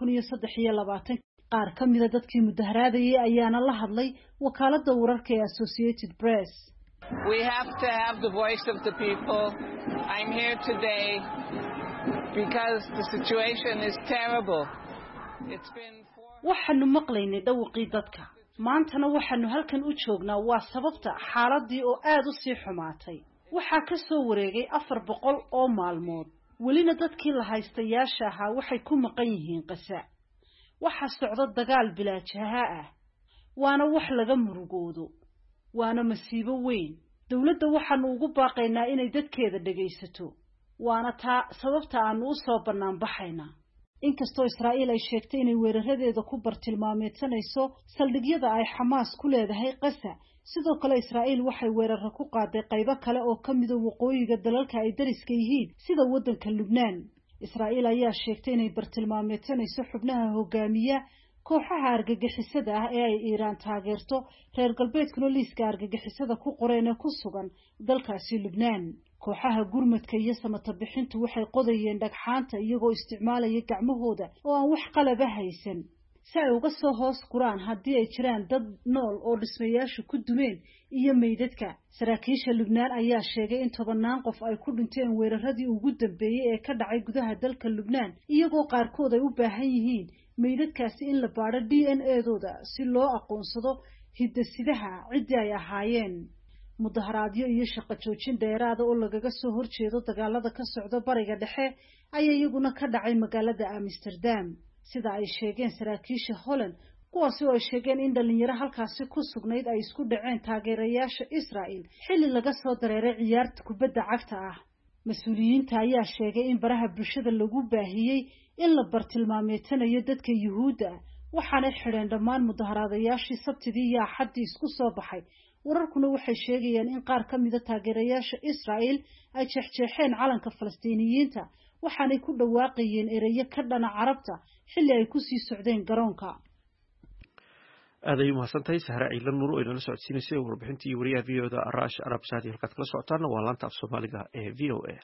2023. qaar ka mid ah dadkii mudaharaadayay ayaana la hadlay wakaaladda wararka ee Associated Press. We have to have the voice of the people. I'm here today because the situation is terrible. It's been waxaanu maqlaynay dhawqii dadka. maantana waxaanu halkan u joognaa waa sababta xaaladii oo aad u sii xumaatay. waxaa ka soo wareegay 400 oo maalmood. welina dadkii la haystayaasha ahaa waxay ku maqan yihiin Gaza. waxa socda dagaal bilaajaha ah. waana wax laga murugoodo. waana masiibo weyn. dawladda waxaanu ugu baaqaynaa inay dadkeeda dhageysato. waana taa sababta aanu u soo banaan baxaynaa. inkastoo Israa'iil ay sheegtay inay weeraradeeda ku bartilmaameedsanayso saldhigyada ay Xamaas ku leedahay Gaza, sidoo kale Israa'iil waxay weerar ku qaaday qaybo kale oo ka mid ah waqooyiga dalalka ay dariska yihiin sida wadanka Lubnaan. Israa'iil ayaa sheegtay inay bartilmaameedsanayso xubnaha hogaamiya kooxaha argagixisada ah ee ay Iiraan taageerto, reer galbeedkuna liiska argagixisada ku qoreen ku sugan dalkaasi Lubnaan. kooxaha gurmadka iyo samata bixintu waxay qodayeen dhagxaanta iyagoo isticmaalaya gacmahooda oo aan wax qalab ah haysan si ay uga soo hoos guraan haddii ay jiraan dad nool oo dhismayaashu ku dumeen iyo meydadka. saraakiisha Lubnaan ayaa sheegay in 10 qof ay ku dhinteen weeraradii ugu dambeeyay ee ka dhacay gudaha dalka Lubnaan, iyagoo qaarkood ay u baahan yihiin meydadkaasi in la baaro DNA-dooda si loo aqoonsado hidasidaha cidii ay ahaayeen. mudaharaadyo iyo shaqo joojin dheeraad oo lagaga soo horjeedo dagaalada ka socda bariga dhexe ayaa iyaguna ka dhacay magaalada Amsterdam sida ay sheegeen saraakiisha Holland, kuwaas oo ay sheegeen in dhalinyaro halkaasi ku sugnayd ay isku dhaceen taageerayaasha Israa'iil xilli laga soo dareeray ciyaarta kubadda cagta ah. mas'uuliyiinta ayaa sheegay in baraha bulshada lagu baahiyay in la bartilmaameedsanayo dadka Yuhuudda, waxaana xidheen dhammaan mudaharaadayaashii Sabtidii iyo Axaddii isku soo baxay. wararkuna waxay sheegayaan in qaar ka mid ah taageerayaasha Israa'iil ay jeexjeexeen calanka Falastiiniyiinta, waxaanay ku dhawaaqayeen ereyo ka dhana Carabta xilli ay ku sii socdeen garoonka. aad ayuu mahadsantahay Sahra Ciilan Nuur oo inala socodsiinaysay warbixintii wariyaha VO-da Arash Arab Saadi. halkaad kala socotaan waa laanta af Soomaaliga ee VOA.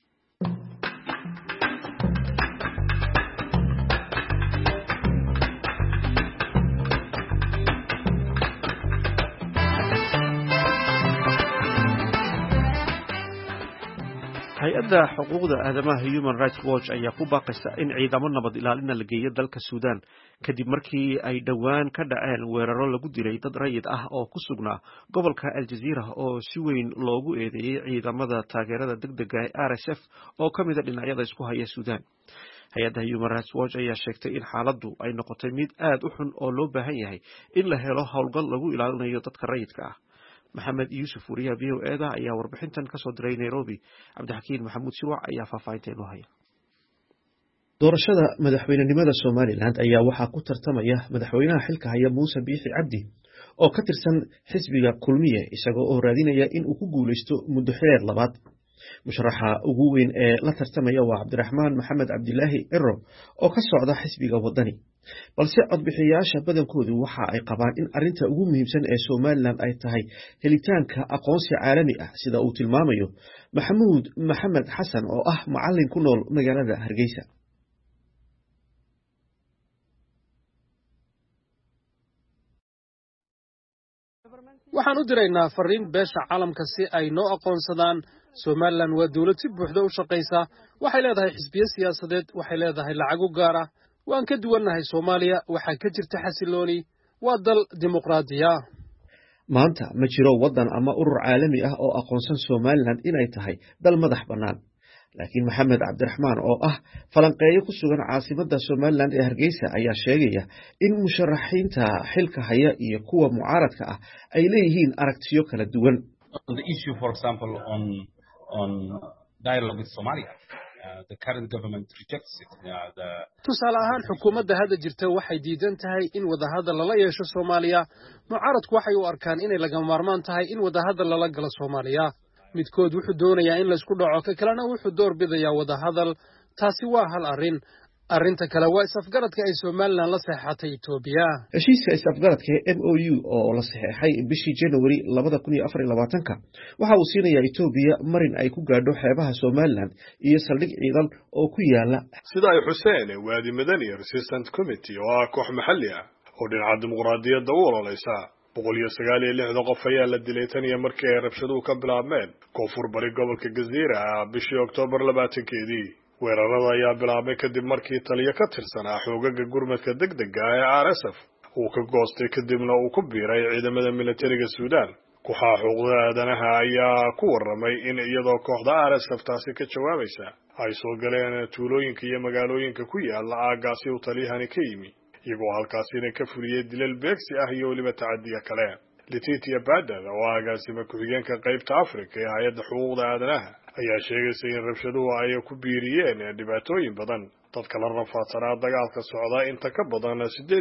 hay-adda xuquuqda aadamaha Human Rights Watch ayaa ku baaqaysa in ciidamo nabad ilaalina la geeyo dalka Suudaan kadib markii ay dhowaan ka dhaceen weeraro lagu dilay dad rayid ah oo ku sugnaa gobolka Al Jazeera oo si weyn loogu eedeeyay ciidamada taageerada degdega ee RSF oo ka mid ah dhinacyada isku haya Suudaan. hay-adda Human Rights Watch ayaa sheegtay in xaaladdu ay noqotay mid aad u xun oo loo baahan yahay in la helo howlgal lagu ilaalinayo dadka rayidka ah. maxamed yuusuf wariyaha VOA-da ayaa warbixintan ka soo diray Nairobi. cabdixakiin maxamuud shirwac ayaa faahfaahinta inoo haya. doorashada madaxweynenimada Somaliland ayaa waxaa ku tartamaya madaxweynaha xilka haya Muuse Biixi Cabdi oo ka tirsan xisbiga Kulmiye, isagoo oo raadinaya in uu ku guuleysto muddo xileed labaad. musharaxa ugu weyn ee la tartamaya waa Cabdiraxmaan Maxamed Cabdilaahi Ciro oo ka socda xisbiga Wadani, balse codbixiyayaasha badankoodu waxa ay qabaan in arrinta ugu muhiimsan ee Somaliland ay tahay helitaanka aqoonsi caalami ah, sida uu tilmaamayo Maxamuud Maxamed Xasan oo ah macallin ku nool magaalada Hargeysa. waxaan u diraynaa fariin beesha caalamka si ay noo aqoonsadaan. Somaliland waa dawlad si buuxda u shaqaysa, waxay leedahay xisbiyo siyaasadeed, waxay leedahay lacag u gaar ah. waan ka duwannahay Soomaaliya, waxaa ka jirta xasilooni, waa dal dimuqraadi ah. maanta ma jiro waddan ama urur caalami ah oo aqoonsan Somaliland inay tahay dal madax bannaan. laakiin maxamed cabdiraxmaan oo ah falanqeeyo ku sugan caasimadda somalilan ee hargeysa ayaa sheegaya in musharaxiinta xilka haya iyo kuwa mucaaradka ah ay leeyihiin aragtiyo kala duwan. The issue, for example, on dialogue with Somalia, the current government rejects it. Tusaale ahaan xukuumadda hadda jirta waxay diidan tahay in wadahadal lala yeesho Soomaaliya. Mucaaradku waxay u arkaan inay lagama maarmaan tahay in wadahadal lala galo Soomaaliya. midkood wuxuu doonayaa in la isku dhaco ka kalena wuxuu door bidayaa wadahadal. Taasi waa hal arrin. arrinta kale waa is-afgaradka ay Somaliland la saxeexatay Itoobiya. Heshiiska is-afgaradka MOU oo la saxeexay bishii January 2024 waxa uu siinayaa Itoobiya marin ay ku gaadho xeebaha Somaliland iyo saldhig ciidan oo ku yaala sida ay Xuseen Waadi Madani Resistance Committee oo ah koox maxalli ah oo dhinaca dimuqraadiyadda u ololeysa 196 qof ayaa la dilay tan iyo markii ay rabshaduhu ka bilaabmeen koonfur bari gobolka Gaziira bishii Oktoobar 20-keedii. weerarada ayaa bilaabmay kadib markii taliye ka tirsanaa xoogaga gurmadka degdega ee RSF uu ka goostay kadibna uu ku biiray ciidamada militariga Suudaan. kooxaha xuquuqda aadanaha ayaa ku warramay in iyadoo kooxda RSF taasi ka jawaabaysa ay soo galeen tuulooyinka iyo magaalooyinka ku yaala aagaasi uu taliyahani ka yimi, iyagoo halkaasina ka fuliyay dilal beegsi ah iyo weliba tacadiya kale. Letitia Badal oo agaasima ku-xigeenka qaybta Afrika ee hay'adda xuquuqda aadanaha ayaa sheegaysa in rabshaduhu ay ku biiriyeen dhibaatooyin badan dadka la rafaadsanaa dagaalka socda inta ka badan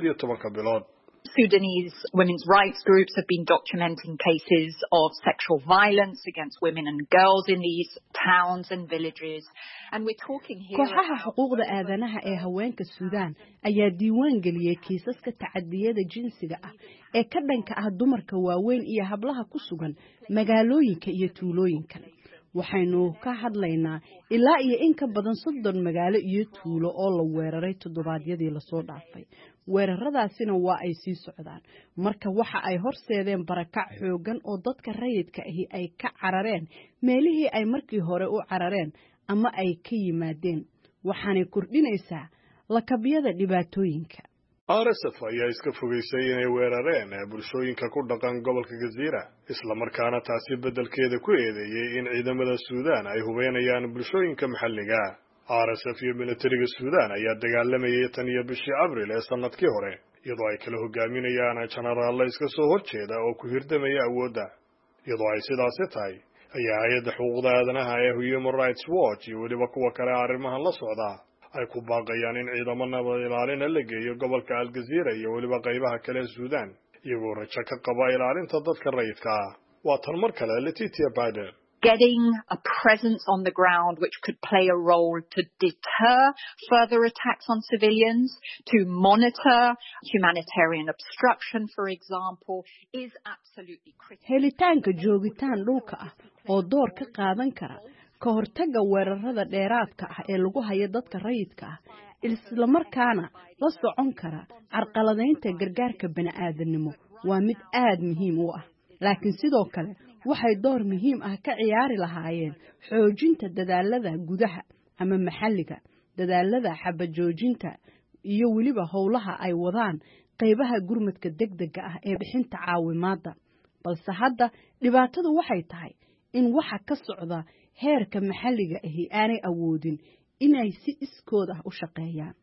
18 bilood. Sudanese women's rights groups have been documenting cases of sexual violence against women and girls in these towns and villages, and we're talking here kooxaha xuquuqda aadanaha ee haweenka Suudaan ayaa diiwaan geliyay kiisaska tacadiyada jinsiga ah ee ka dhanka ah dumarka waaweyn iyo hablaha ku sugan magaalooyinka iyo tuulooyinka. waxaynu ka hadlaynaa ilaa iyo in ka badan 30 magaalo iyo tuulo oo la weeraray toddobaadyadii la soo dhaafay. weeraradaasina waa ay sii socdaan. marka waxa ay horseedeen barakac xoogan oo dadka rayidka ahi ay ka carareen meelihii ay markii hore u carareen ama ay ka yimaadeen. waxaanay kordhinaysaa lakabyada dhibaatooyinka. RSF ayaa iska fogeysay inay weerareen bulshooyinka ku dhaqan gobolka Gaziira, isla markaana taasi beddelkeeda ku eedeeyay in ciidamada Suudaan ay hubeynayaan bulshooyinka maxalliga. RSF iyo militariga Suudaan ayaa dagaalamayay tan iyo bishii Abriil ee sanadkii hore, iyadoo ay kala hogaaminayaan jenaraallo iska soo horjeeda oo ku hirdamaya awoodda. iyadoo ay sidaasi tahay ayaa hay'adda xuquuqda aadanaha ee Human Rights Watch iyo weliba kuwa kale arrimahan la socda ay ku baaqayaan in ciidamo nabad ilaalin la geeyo gobolka Al-Gaziira iyo weliba qaybaha kale ee Suudaan, iyagoo rajo ka qaba ilaalinta dadka rayidka ah. waa tan mar kale Letitia Badal. Getting a presence on the ground which could play a role to deter further attacks on civilians, to monitor humanitarian obstruction, for example, is absolutely critical. helitaanka joogitaan dhulka ah oo door ka qaadan kara ka hortagga weerarada dheeraadka ah ee lagu hayo dadka rayidka ah, isla markaana la socon kara carqaladaynta gargaarka bani'aadanimo waa mid aad muhiim u ah. laakiin sidoo kale waxay door muhiim ah ka ciyaari lahaayeen xoojinta dadaalada gudaha ama maxalliga, dadaalada xabajoojinta iyo weliba howlaha ay wadaan qaybaha gurmadka degdega ah ee bixinta caawimaadda. balse hadda dhibaatadu waxay tahay in waxa ka socda heerka maxalliga ahi aanay awoodin inay si iskood ah u shaqeeyaan.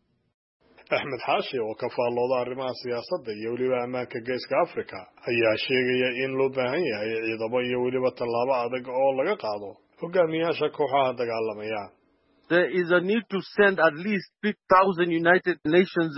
Axmed Xaashi oo ka faallooda arrimaha siyaasadda iyo weliba ammaanka geeska Afrika ayaa sheegaya in loo baahan yahay ciidamo iyo weliba tallaabo adag oo laga qaado hogaamiyaasha kooxaha dagaalamaya. There is a need to send at least 3,000 United Nations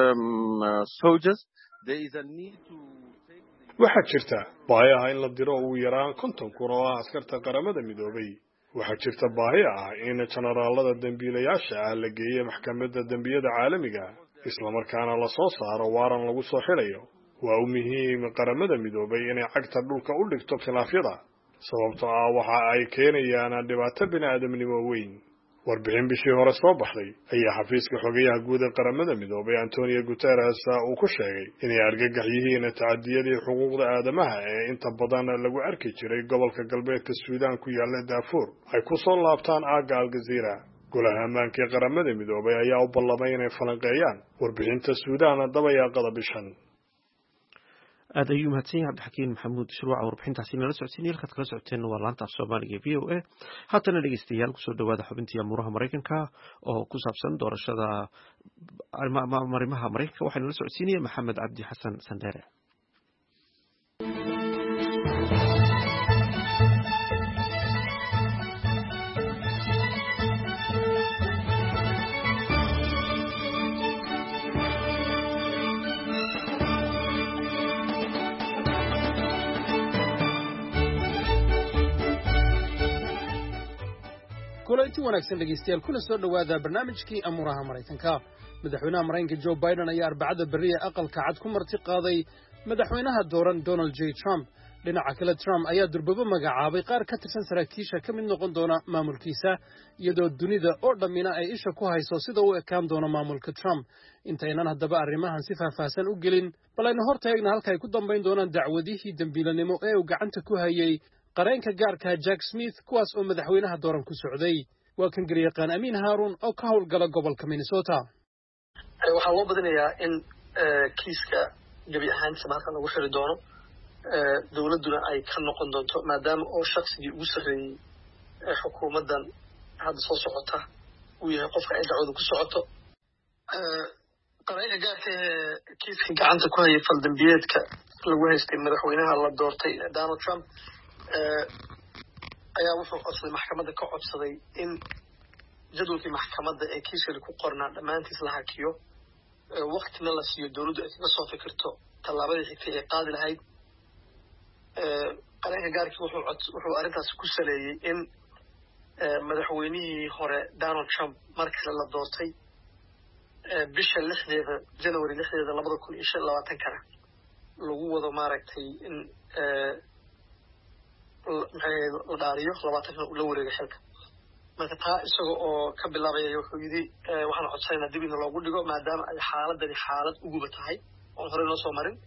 soldiers. There is a need to waxaa jirta baahi ah in la diro ugu yaraan 50 kun oo askarta qaramada midoobay. waxaa jirta baahi ah in jenaraalada dambiilayaasha ah la geeyo maxkamadda dambiyada caalamiga, isla markaana la soo saaro waaran lagu soo xilayo. waa muhiim qaramada midoobay inay cagta dhulka u dhigto khilaafyada, sababtoo ah waxa ay keenayaan dhibaato bini'aadamnimo weyn. warbixin bishii hore soo baxday ayaa xafiiska xogayaha guud ee qaramada midoobay Antonio Guterres uu ku sheegay inay argagax yihiin tacadiyadii xuquuqda aadamaha ee inta badan lagu arki jiray gobolka galbeedka Suudaan ku yaala Darfur ay ku soo laabtaan aagga Al-Gaziira. golaha ammaanka ee qaramada midoobay ayaa u ballamay inay falanqeeyaan warbixinta Suudaan dabayaaqada bishan. aad ayuu mahadsan yahay cabdixakiin maxamuud shirwac warbixintaasi nala socodsiinaya halkaad kala socoteenna waa laanta af soomaaliga v o a haatana dhegeystayaal kusoo dhawaada xubintii amuuraha maraykanka oo ku saabsan doorashada marimaha maraykanka waxaa nala socodsiinaya maxamed cabdi xasan sandheere. kulanti wanaagsan dhegeystayaal kuna soo dhawaada barnaamijkii amuuraha maraykanka. madaxweynaha maraykanka Joe Biden ayaa arbacada beriya aqalka cad ku marti qaaday madaxweynaha dooran Donald J. Trump. dhinaca kale Trump ayaa durbaba magacaabay qaar ka tirsan saraakiisha ka mid noqon doona maamulkiisa iyadoo dunida oo dhammina ay isha ku hayso sida uu ekaan doono maamulka Trump. intaynan haddaba arrimahan si faahfaahsan u gelin bal aynu hortaagna halka ay ku dambayn doonaan dacwadihii dambiilanimo ee uu gacanta ku hayay qareenka gaarka Jack Smith kuwaas oo madaxweynaha dooran ku socday. waa kan garyaqaan Amiin Haarun oo ka howlgala gobolka Minnesota. waxaa loo badinayaa in kiiska gabi ahaantiisa halkan lagu xiri doono dowladduna ay ka noqon doonto maadaama oo shaqsigii ugu sarreeyey xukuumaddan hadda soo socota uu yahay qofka ay dacwadu ku socoto. qareenka gaarka ee kiiska gacanta ku hayay faldambiyeedka lagu haystay madaxweynaha la doortay Donald Trump ayaa wuxuu codsaday maxkamadda ka codsaday in jadwalkii maxkamadda ee kiiskani ku qornaa dhammaantiis la hakiyo waqtina la siiyo dowladdu ay kaga soo fikirto tallaabadii xigtay ee qaadi lahayd. qareenka gaarkii wuxuu arrintaas ku saleeyey in madaxweynihii hore Donald Trump mar kale la doortay bisha 6 January 2025 lagu wado maaragtay in la dhaariyo 20 la wareega xilka. marka taa isaga oo ka bilaabaya wuxuu yidhi waxaan codsanaynaa dib in loogu dhigo maadaama ay xaaladani xaalad uguba tahay oon horey noo soo marin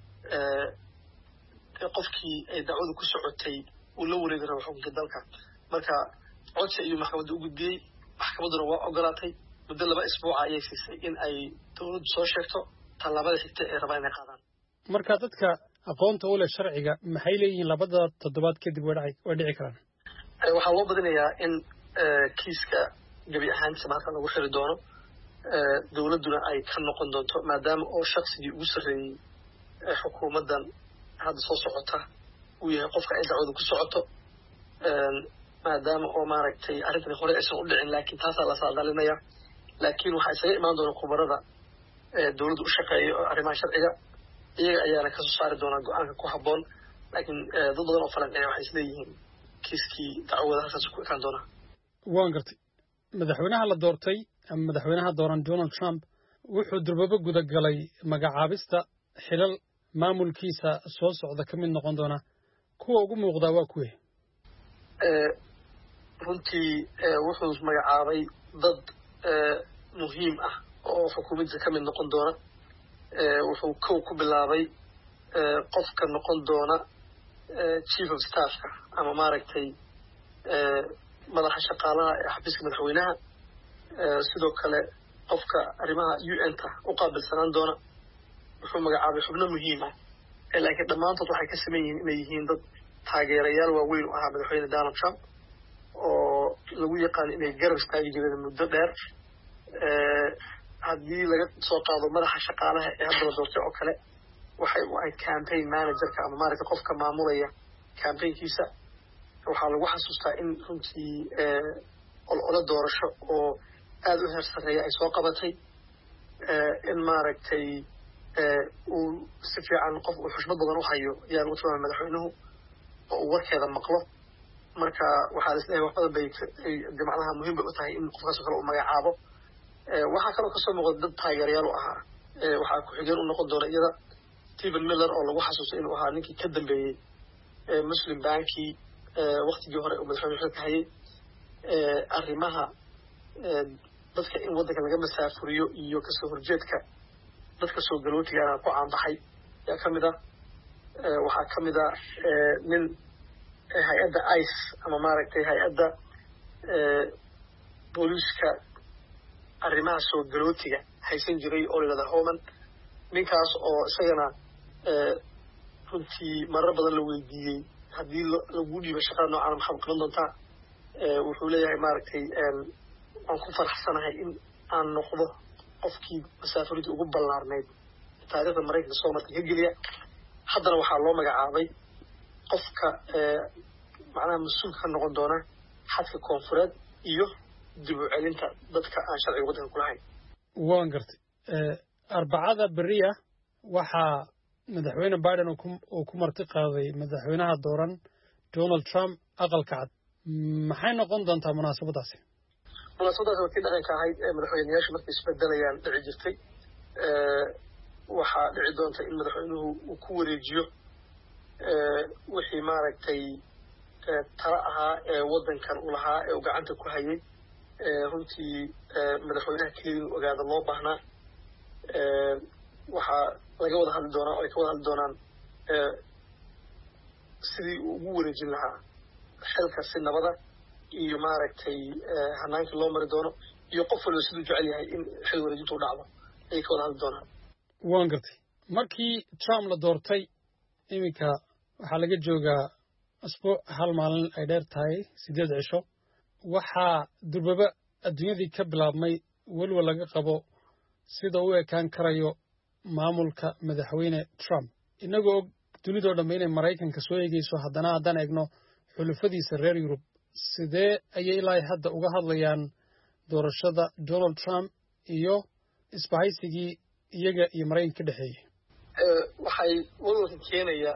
qofkii ay dacwadu ku socotay uu la wareegi rabo xukunka dalka. marka codsi ayuu maxkamadda u gudbiyey maxkamadduna waa ogolaatay muddo 2 isbuuca ayay siisay in ay dowladdu soo sheegto tallaabada xigta ee rabaan inay qaadaan. marka dadka aqoonta u leh sharciga maxay leeyihiin 2 toddobaad kadib way dhici karaan. waxaa loo badinayaa in kiiska gabi ahaantiisa halkan lagu xiri doono dowladduna ay ka noqon doonto maadaama oo shaqsigii ugu sarreeyey xukuumaddan hadda soo socota uu yahay qofka ay dacwadu ku socoto. maadaama oo maaragtay arrintani hore aysan u dhicin laakiin taasaa la saadalinaya laakiin waxaa isaga imaan doona khubarada dowladdu u shaqeeya oo arrimaha sharciga iyaga ayaana kasoo saari doonaa go-aanka ku habboon laakiin dad badan oo falanceeya waxay isleeyihiin kiiskii dacwada halkaas ku ekaan doonaa. waan gartay madaxweynaha la doortay ama madaxweynaha dooran Donald Trump wuxuu durbaba gudagalay magacaabista xilal maamulkiisa soo socda ka mid noqon doona kuwa ugu muuqdaa waa kuwee. runtii wuxuu magacaabay dad muhiim ah oo xukuumadda ka mid noqon doona. wuxuu ku bilaabay qofka noqon doona chief of staffka ama maaragtay madaxa shaqaalaha ee xafiiska madaxweynaha. sidoo kale qofka arrimaha UN-ta u qaabilsanaan doona. wuxuu magacaabay xubno muhiim ah laakiin dhammaantood waxay ka saman yihiin inay yihiin dad taageerayaal waaweyn u ahaa madaxweyne Donald Trump oo lagu yaqaan inay garab istaagi jireen muddo dheer. haddii laga soo qaado madaxa shaqaalaha ee hadda la doortay oo kale waxay u ahayd campaign managerka ama maaragtay qofka maamulaya campaignkiisa. waxaa lagu xasuustaa in runtii olole doorasho oo aad u heer sarreeya ay soo qabatay in maaragtay uu si fiican qof uu xushmad badan u hayo ayaa lagu tilmaamay madaxweynuhu oo uu warkeeda maqlo. marka waxaa la isleeyahay wax badan bay jamacadaha muhiim bay u tahay in qofkaasoo kale uu magacaabo. waxaa kaloo kasoo muuqda dad taageerayaal u ahaa. waxaa ku-xigeen u noqon doona iyada Stephen Miller oo lagu xasuusto inuu ahaa ninkii ka dambeeyey Muslim Banki waqtigii hore uu madaxweyne xilka hayay. arrimaha dadka in waddanka laga masaafuriyo iyo kasoo horjeedka dadka soo galootigaana ku caanbaxay ayaa ka mid ah. waxaa ka mid ah nin hay-adda ICE ama maaragtay hay-adda booliiska arrimaha soo galootiga haysan jiray oo la yidhahda Homan. ninkaas oo isagana runtii marar badan la weydiiyey haddii lagu dhiibo shaqada noocan maxaad qaban doontaa wuxuu leeyahay maaragtay waan ku faraxsanahay in aan noqdo qofkii masaafuridii ugu ballaarnayd taariikhda maraykanka soo marka ka geliya haddana waxaa loo magacaabay qofka macnaha mas-uulka ka noqon doona xadka koonfureed iyo dib u celinta dadka aan sharciga waddanka kulahayn waan gartay arbacada beriya waxaa madaxweyne biden uu ku marti qaaday madaxweynaha dooran donald trump aqalka cad maxay noqon doontaa munaasabadaasi munaasabadaasi waa tii dhaqanka ahayd ee madaxweyneyaashu markay isbedelayaan dhici jirtay waxaa dhici doonta in madaxweynuhu uu ku wareejiyo wixii maaragtay tala ahaa ee waddankan u lahaa ee uu gacanta ku hayay runtii madaxweynaha keliya inuu ogaado loo baahnaa waxaa laga wada hadli doonaa oo ay ka wada hadli doonaan sidii uu ugu wareejin lahaa xilka si nabada iyo maaragtay hanaankii loo mari doono iyo qof waliba siduu jecel yahay in xil wareejintu u dhacdo ayay ka wada hadli doonaan waan gartay markii trump la doortay iminka waxaa laga joogaa asbuuc hal maalin ay dheer tahay 8 cisho waxaa durbaba adduunyadii ka bilaabmay walwal laga qabo sida uu ekaan karayo maamulka madaxweyne Trump inagoo og dunidoo dhambe inay Maraykanka soo eegayso haddaan eegno xulufadiisa reer Yurub sidee ayay ilaa hadda uga hadlayaan doorashada Donald Trump iyo isbahaysigii iyaga iyo Maraykanka ka dhaxeeyay waxay walwalka keenaya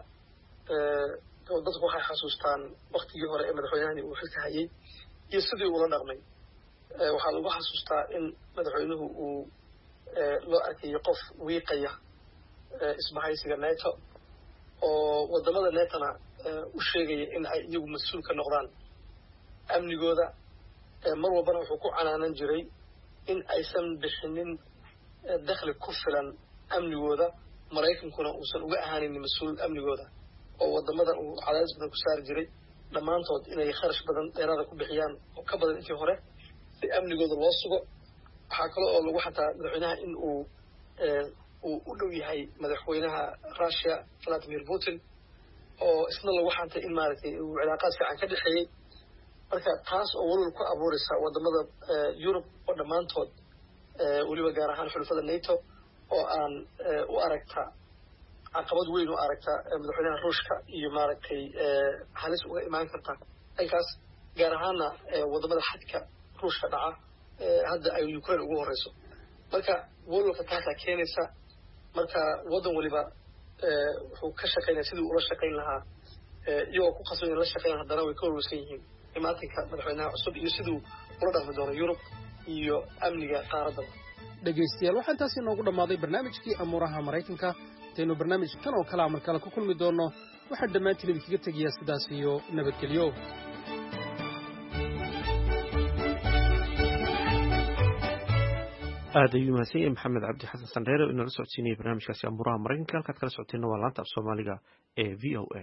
dadku waxay xasuustaan waqtigii hore ee madaxweynahani uu xilka hayay iyo sidii uu la dhaqmay waxaa lagu xasuustaa in madaxweynuhu uu loo arkayo qof wiiqaya isbahaysiga NATO oo wadamada NATOna u sheegaya in ay iyagu mas-uul ka noqdaan amnigooda mar walbana wuxuu ku canaanan jiray in aysan bixinin dakhli ku filan amnigooda Maraykankuna uusan uga ahaanin mas-uul amnigooda oo wadamada uu cadaadis badan ku saari jiray dhammaantood inay kharash badan dheeraada ku bixiyaan oo ka badan intii hore si amnigooda loo sugo waxaa kale oo lagu xataa madaxweynaha in uu u dhow yahay madaxweynaha Russia Vladimir Putin oo isna lagu xantay in maaragtay uu cilaaqaad fiican ka dhexeeyay marka taas oo walwal ku abuuraysa wadamada Yurub oo dhammaantood weliba gaar ahaan xulafada NATO oo aan u aragta caqabad weyn u aragta madaxweynaha Ruushka iyo maaragtay halis uga imaan karta halkaas gaar ahaana wadamada xadka Ruushka dhaca hadda ay Ukraine ugu horeyso marka walwalka taasa keenaysa marka wadan waliba wuxuu ka shaqeynaa sidii uu la shaqeyn lahaa iyagoo ku qasban in la shaqeyn haddana way ka warwarsan yihiin imaatinka madaxweynaha cusub iyo siduu ula dhaqmi doono Yurub iyo amniga qaaradda dhegeystayaal waxaan taasi noogu dhammaaday barnaamijkii amuuraha Maraykanka teenu barnaamijkan oo kala markale ku kulmi doono waxaan dhammaantiin idinkaga tegayaa sidaas iyo nabadgelyo aad ayuu mahadsan maxamed cabdi xasan sandheere oo inala socodsiinaya barnaamijkaasi amuuraha Maraykanka halkaad kala socoteena waa laanta af Soomaaliga ee VOA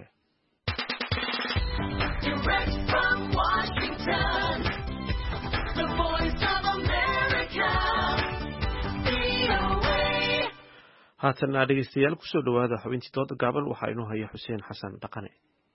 haatan dhegeystayaal ku soo dhawaada xubintii dooda gaaban waxaa inoo haya Xuseen Xasan Dhaqane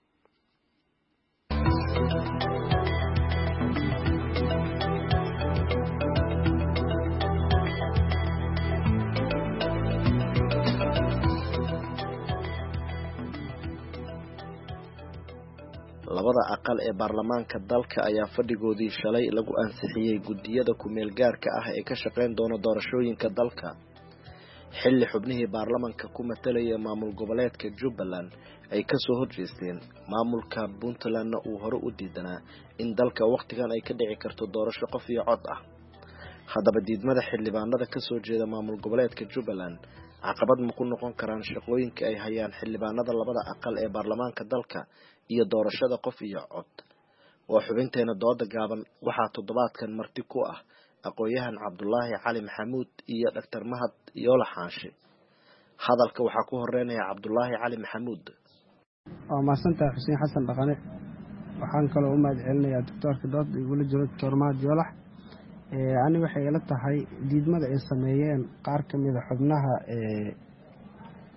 labada aqal ee baarlamaanka dalka ayaa fadhigoodii shalay lagu ansixiyay gudiyada ku-meel gaarka ah ee ka shaqeyn doona doorashooyinka dalka xilli xubnihii baarlamaanka ku matalaya maamul goboleedka Jubbaland ay ka soo horjeesteen maamulka Puntlandna uu hore u diidanaa in dalka waqtigan ay ka dhici karto doorasho qof iyo cod ah haddaba diidmada xildhibaanada ka soo jeeda maamul goboleedka Jubbaland caqabad ma ku noqon karaan shaqooyinka ay hayaan xildhibaanada labada aqal ee baarlamaanka dalka iyo doorashada qof iyo cod oo xubinteena dooda gaaban waxaa toddobaadkan marti ku ah aqoonyahan Cabdullaahi Cali Maxamuud iyo Dr. Mahad Yola Xaashi hadalka waxaa ku horeynaya Cabdullaahi Cali Maxamuud oo maasantaa Xuseen Xasan Dhaqane waxaan kaloo u mahad celinayaa doctorka dood igula jiro Dr. Mahad Yola ani waxay ila tahay diidmada ay sameeyeen qaar ka mid ah xubnaha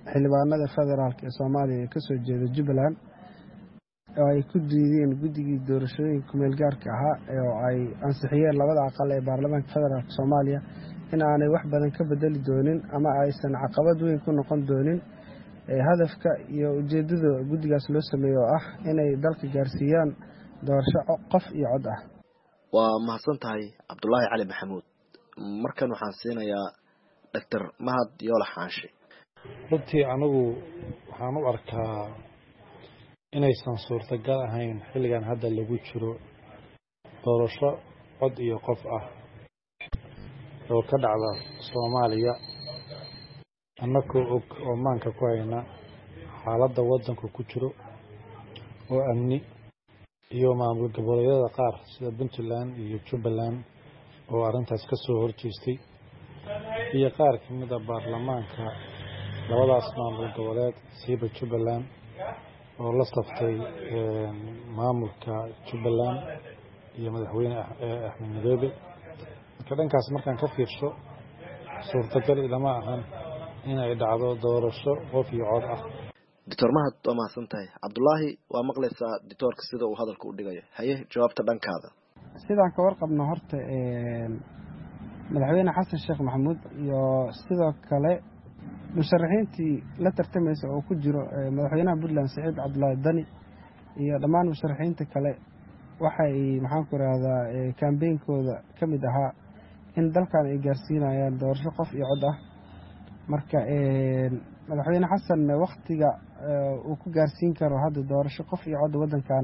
xildhibaanada federaalka ee Soomaaliya ee ka soo jeeda Jubbaland oo ay ku diideen guddigii doorashooyinka kumeel gaarka ahaa oo ay ansixiyeen labada aqal ee baarlamaanka federaalka Soomaaliya in aanay wax badan ka bedeli doonin ama aysan caqabad weyn ku noqon doonin hadafka iyo ujeedada guddigaas loo sameeyo ah inay dalka gaarsiiyaan doorasho qof iyo cod ah. waa mahadsantahay Cabdullaahi Cali Maxamuud. markan waxaan siinayaa Dr. Mahad Yoolax Xaashi. runtii anigu waxaan u arkaa inaysan suurtagal ahayn xilligan hadda lagu jiro doorasho cod iyo qof ah oo ka dhacda Soomaaliya annagoo og oo maanka ku hayna xaaladda waddanku ku jiro oo amni iyo maamul goboleedyada qaar sida Puntland iyo Jubbaland oo arrintaas ka soo horjeestay iyo qaar ka mid ah baarlamaanka labadaas maamul goboleed sida Jubbaland oo la saftay maamulka Jubbaland iyo madaxweyne Axmed Madoobe. dhankaas markaan ka fiirsho suurtagal ilama ahan in ay dhacdo doorasho qof iyo cod ah. Dr. Mahad waa mahadsantahay. Cabdullaahi waa maqlaysaa doctorka sida uu hadalka u dhigayo. haye jawaabta dhankaada. sidaan ka warqabno horta madaxweyne xasan sheekh maxamuud iyo sidoo kale musharaxiintii la tartamaysa oo ku jiro madaxweynaha Puntland Saciid Cabdullaahi Dani iyo dhammaan musharaxiinta kale waxay maxaan ku raahdaa campaign-kooda ka mid ahaa in dalkan ay gaarsiinayaan doorasho qof iyo cod ah. marka madaxweyne xasan waqtiga uu ku gaarsiin karo hadda doorasho qof iyo cod waddankan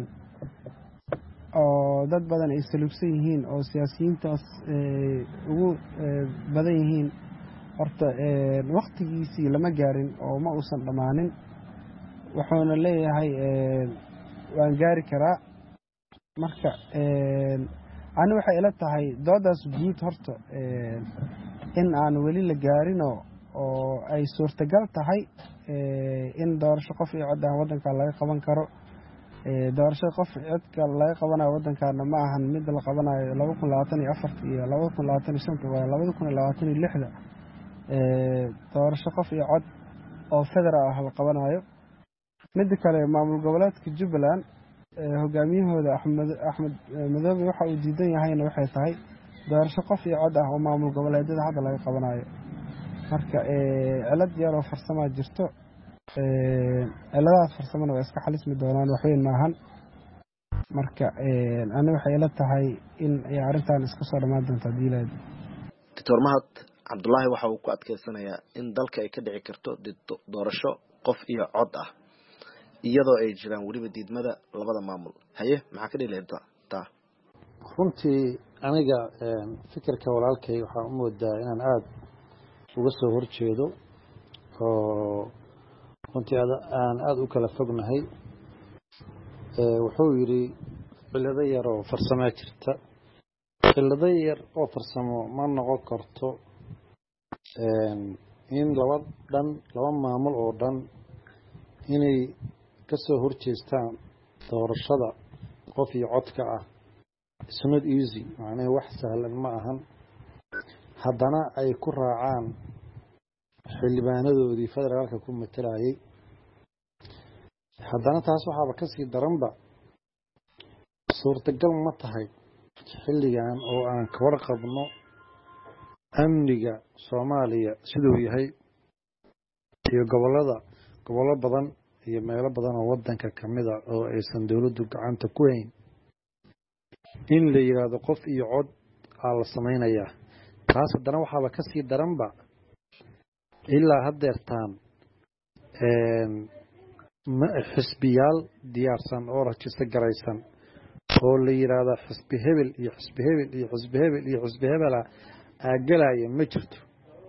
oo dad badan ay saluugsan yihiin oo siyaasiyiintaas ugu badan yihiin horta waqtigiisii lama gaarin oo ma uusan dhammaanin. wuxuuna leeyahay waan gaari karaa. marka ani waxay ila tahay doodaas guud horta in aan weli la gaarinoo oo ay suurtagal tahay in doorasho qof iyo cod ah waddankan laga qaban karo. doorashada qof codka laga qabanayo waddankaana ma ahan mid la qabanayo 2024 iyo 2025 waa 2026 doorasho qof iyo cod oo federal ah la qabanayo. mid kale maamul goboleedka Jubbaland hogaamiyahooda Axmed Madoobe waxa uu diidan yahayna waxay tahay doorasho qof iyo cod ah oo maamul goboleedyada hadda laga qabanayo. marka cilad yar oo farsamo jirto ciladaas farsamada way iska xalismi doonaan waxweyn maahan. marka ani waxay ila tahay in ay arrintan iska soo dhamaan doonto diilaad. Dr. Mahad Cabdullaahi waxa uu ku adkeysanayaa in dalka ay ka dhici karto doorasho qof iyo cod ah iyadoo ay jiraan weliba diidmada labada maamul. haye maxaa ka dhileedaa? runtii aniga fikirka walaalkay waxaan u moodaa inaan aad uga soo horjeedo oo runtii aan aad u kala fognahay. wuxuu yidhi cillado yar oo farsamo jirta. cillado yar oo farsamo ma noqon karto in laba maamul oo dhan inay ka soo horjeestaan doorashada qof iyo codka ah. it's not easy, macnaheedu wax sahlan ma ahan. haddana ay ku raacaan xildhibaanadoodii federaalka ku matalayay. haddana taas waxaaba kasii daranba suurtagal ma tahay xilligan oo aan ka warqabno amniga Soomaaliya siduu yahay iyo gobollo badan iyo meelo badan oo waddanka ka mid ah oo aysan dawladdu gacanta ku hayn in la yiraahdo qof iyo cod la samaynayaa. taas haddana waxaaba kasii daranba ilaa haddeertaan xisbiyaal diyaarsan oo rajista garaysan oo la yiraahdo xisbi hebel iyo xisbi hebel iyo xisbi hebel iyo xisbi hebela galaya ma jirto.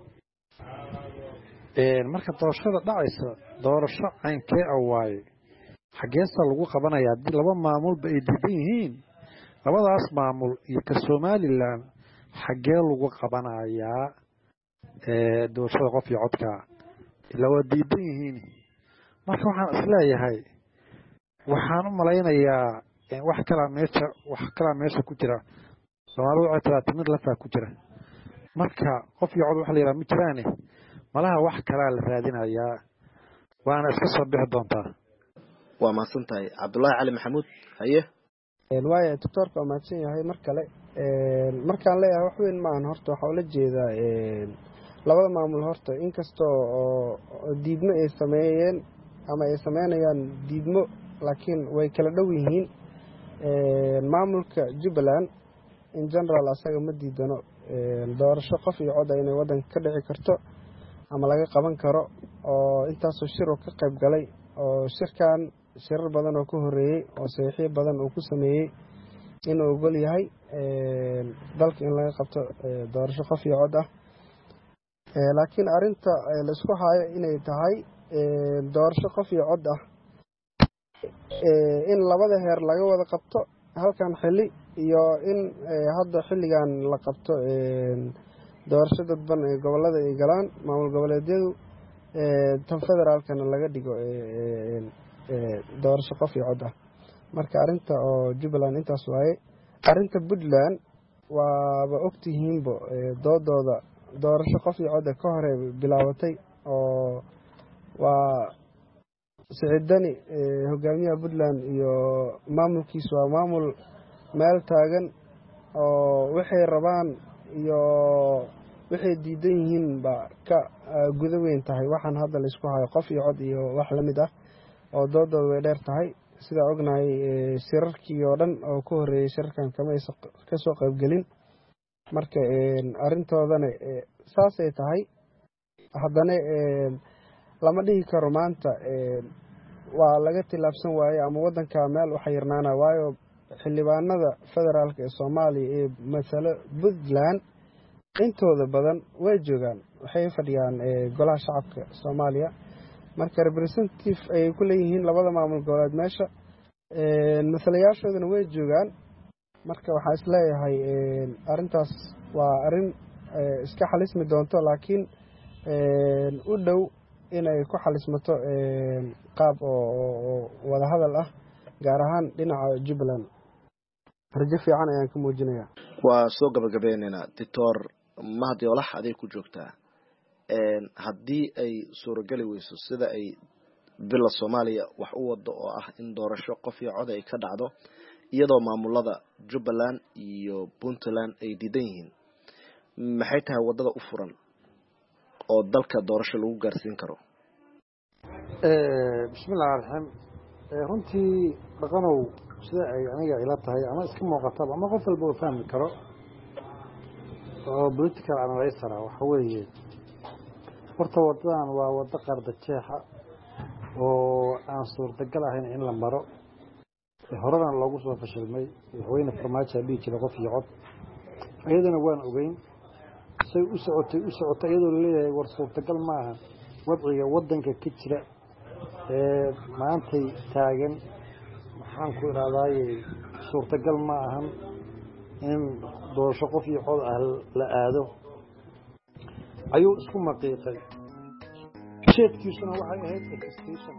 marka doorashada dhacaysa doorasho caynkee waaye xageesa lagu qabanayaa haddii laba maamulba ay diidan yihiin. labadaas maamul iyo ka Somaliland xagee lagu qabanayaa doorashada qof iyo codka ilaa waa diidan yihiin. marka waxaan isleeyahay waxaan u malaynayaa wax kala meesha ku jira. Soomaalidu waxay tiraahdaa mid lafaa ku jira. marka qof iyo cod wax la yiraahdo ma jiraane malaha wax kala la raadinayaa waana iska soo bixi doontaa. waa mahadsantahay Cabdullaahi Cali Maxamuud. haye waayo doctorka waa mahadsan yahay mar kale. markaan leeyahay wax weyn maahan horta waxaa ula jeedaa labada maamul horta inkastoo diidmo ay sameeyeen ama ay sameynayaan diidmo laakiin way kala dhow yihiin. maamulka Jubbaland in general asaga ma diidano doorasho qof iyo cod inay wadanka ka dhici karto ama laga qaban karo oo intaasoo shir ka qayb galay oo shirkan shirar badan oo ku horeeyay oo saxiix badan oo ku sameeyay inuu ogol yahay dalka in laga qabto doorasho qof iyo cod ah. laakiin arinta la isku hayo inay tahay doorasho qof iyo cod ah in labada heer laga wada qabto halkan xilli iyo in hadda xilligan la qabto doorasho dadban ee gobolada ay galaan maamul goboleedyadu tan federaalkana laga dhigo doorasho qof iyo cod ah. marka arinta oo Jubbaland intaas waaye. arinta Puntland waaba ogtihiinba doodooda doorasho qof iyo cod ka hore bilaabatay oo waa Siciidani hogaamiyaha Puntland iyo maamulkiisu waa maamul meel taagan oo waxay rabaan iyo waxay diidan yihiin ba ka gudaweyn tahay waxaan hadda la isku hayo qof iyo cod iyo wax la mid ah oo doodooda way dheer tahay sida ognahay shirarkii oo dhan oo ku horeeyay shirkan kama ka soo qayb gelin. marka arintoodana saasay tahay haddana lama dhihi karo maanta waa laga tilaabsan waaye ama wadanka meel u xayirnaana waayo xildhibaanada federaalka ee Soomaaliya ee mas'alo Puntland intooda badan way joogaan waxay fadhiyaan golaha shacabka Soomaaliya marka representative ay ku leeyihiin labada maamul goboleed meesha mas'alayaashoodana way joogaan. marka waxaa isleeyahay arintaas waa arin iska xalismi doonto laakiin u dhow inay ku xalismato qaab oo wada hadal ah gaar ahaan dhinaca Jubbaland. rajo fiican ayaan ka muujinayaa. waa soo gabagabeynayna Dr. Mahdi Olax aday ku joogtaa haddii ay suuragali weyso sida ay bila Soomaaliya wax u wado oo ah in doorasho qof iyo cod ay ka dhacdo iyadoo maamulada Jubbaland iyo Puntland ay diidan yihiin maxay tahay wadada u furan oo dalka doorasho lagu gaarsiin karo? bismillaahir rahmaanir rahiim runtii dhaqanow sida ay aniga ila tahay ama iska muuqataa ama qof walba uu fahmi karo oo political analyzer waxa weeye horta wadadan waa wada qarda jeexa oo aan suurtagal ahayn in la maro horadan loogu soo fashilmay madaxweyne farmaajo dhihi jiray qof iyo cod ayadana waan ogeyn say u socotay iyadoo la leeyahay war suurtagal ma aha wadciga wadanka ka jira maantay taagan maxaan ku iraadaaye suurtagal ma ahan in doorasho qof iyo cod ah la aado ayuu isku maqiiqay sheedkiisuna waxay ahayd extension.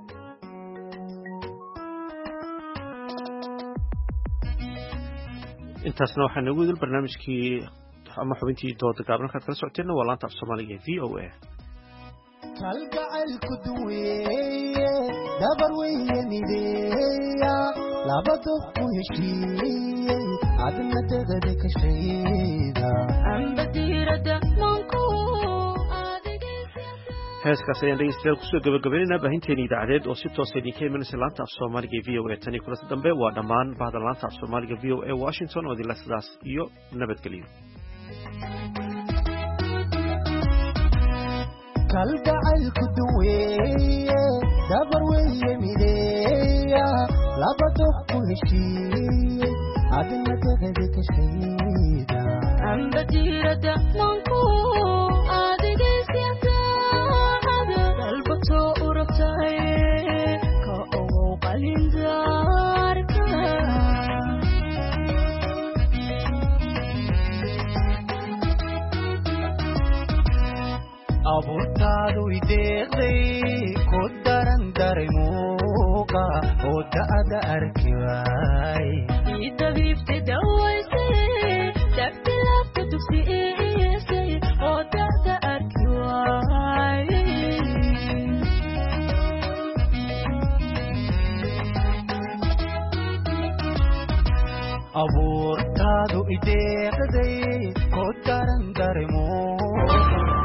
intaasna waxaa nagu idil barnaamijkii ama xubintii dooda gaaban kaad kala socoteen waa laanta af Soomaaliga VOA. kalgacaylku duweeye dabar weeye mideeya labada ku heshiiyey adna degada ka shayda amba diirada manku heeskaas ayaan dhegeystayaal kusoo gabagabaynaynaa baahinteena idaacadeed oo si toos idinka imanaysa laanta af Soomaaliga VOA. tan iyo kulanti dambe waa dhammaan bahda laanta af Soomaaliga VOA Washington oo idinla sidaas iyo nabadgelyo. kalgacaylku duweeye dabar weeye mideeya labada ku heshiiyey adna degada ka shayda amba diirada manku abuurtaadu ideeqday ku daran daray muuqa oo da'da arki waay idabiibta dawaysay dabti lafta dugsi iisay oo da'da arki waay abuurtaadu ideeqday ku daran daremo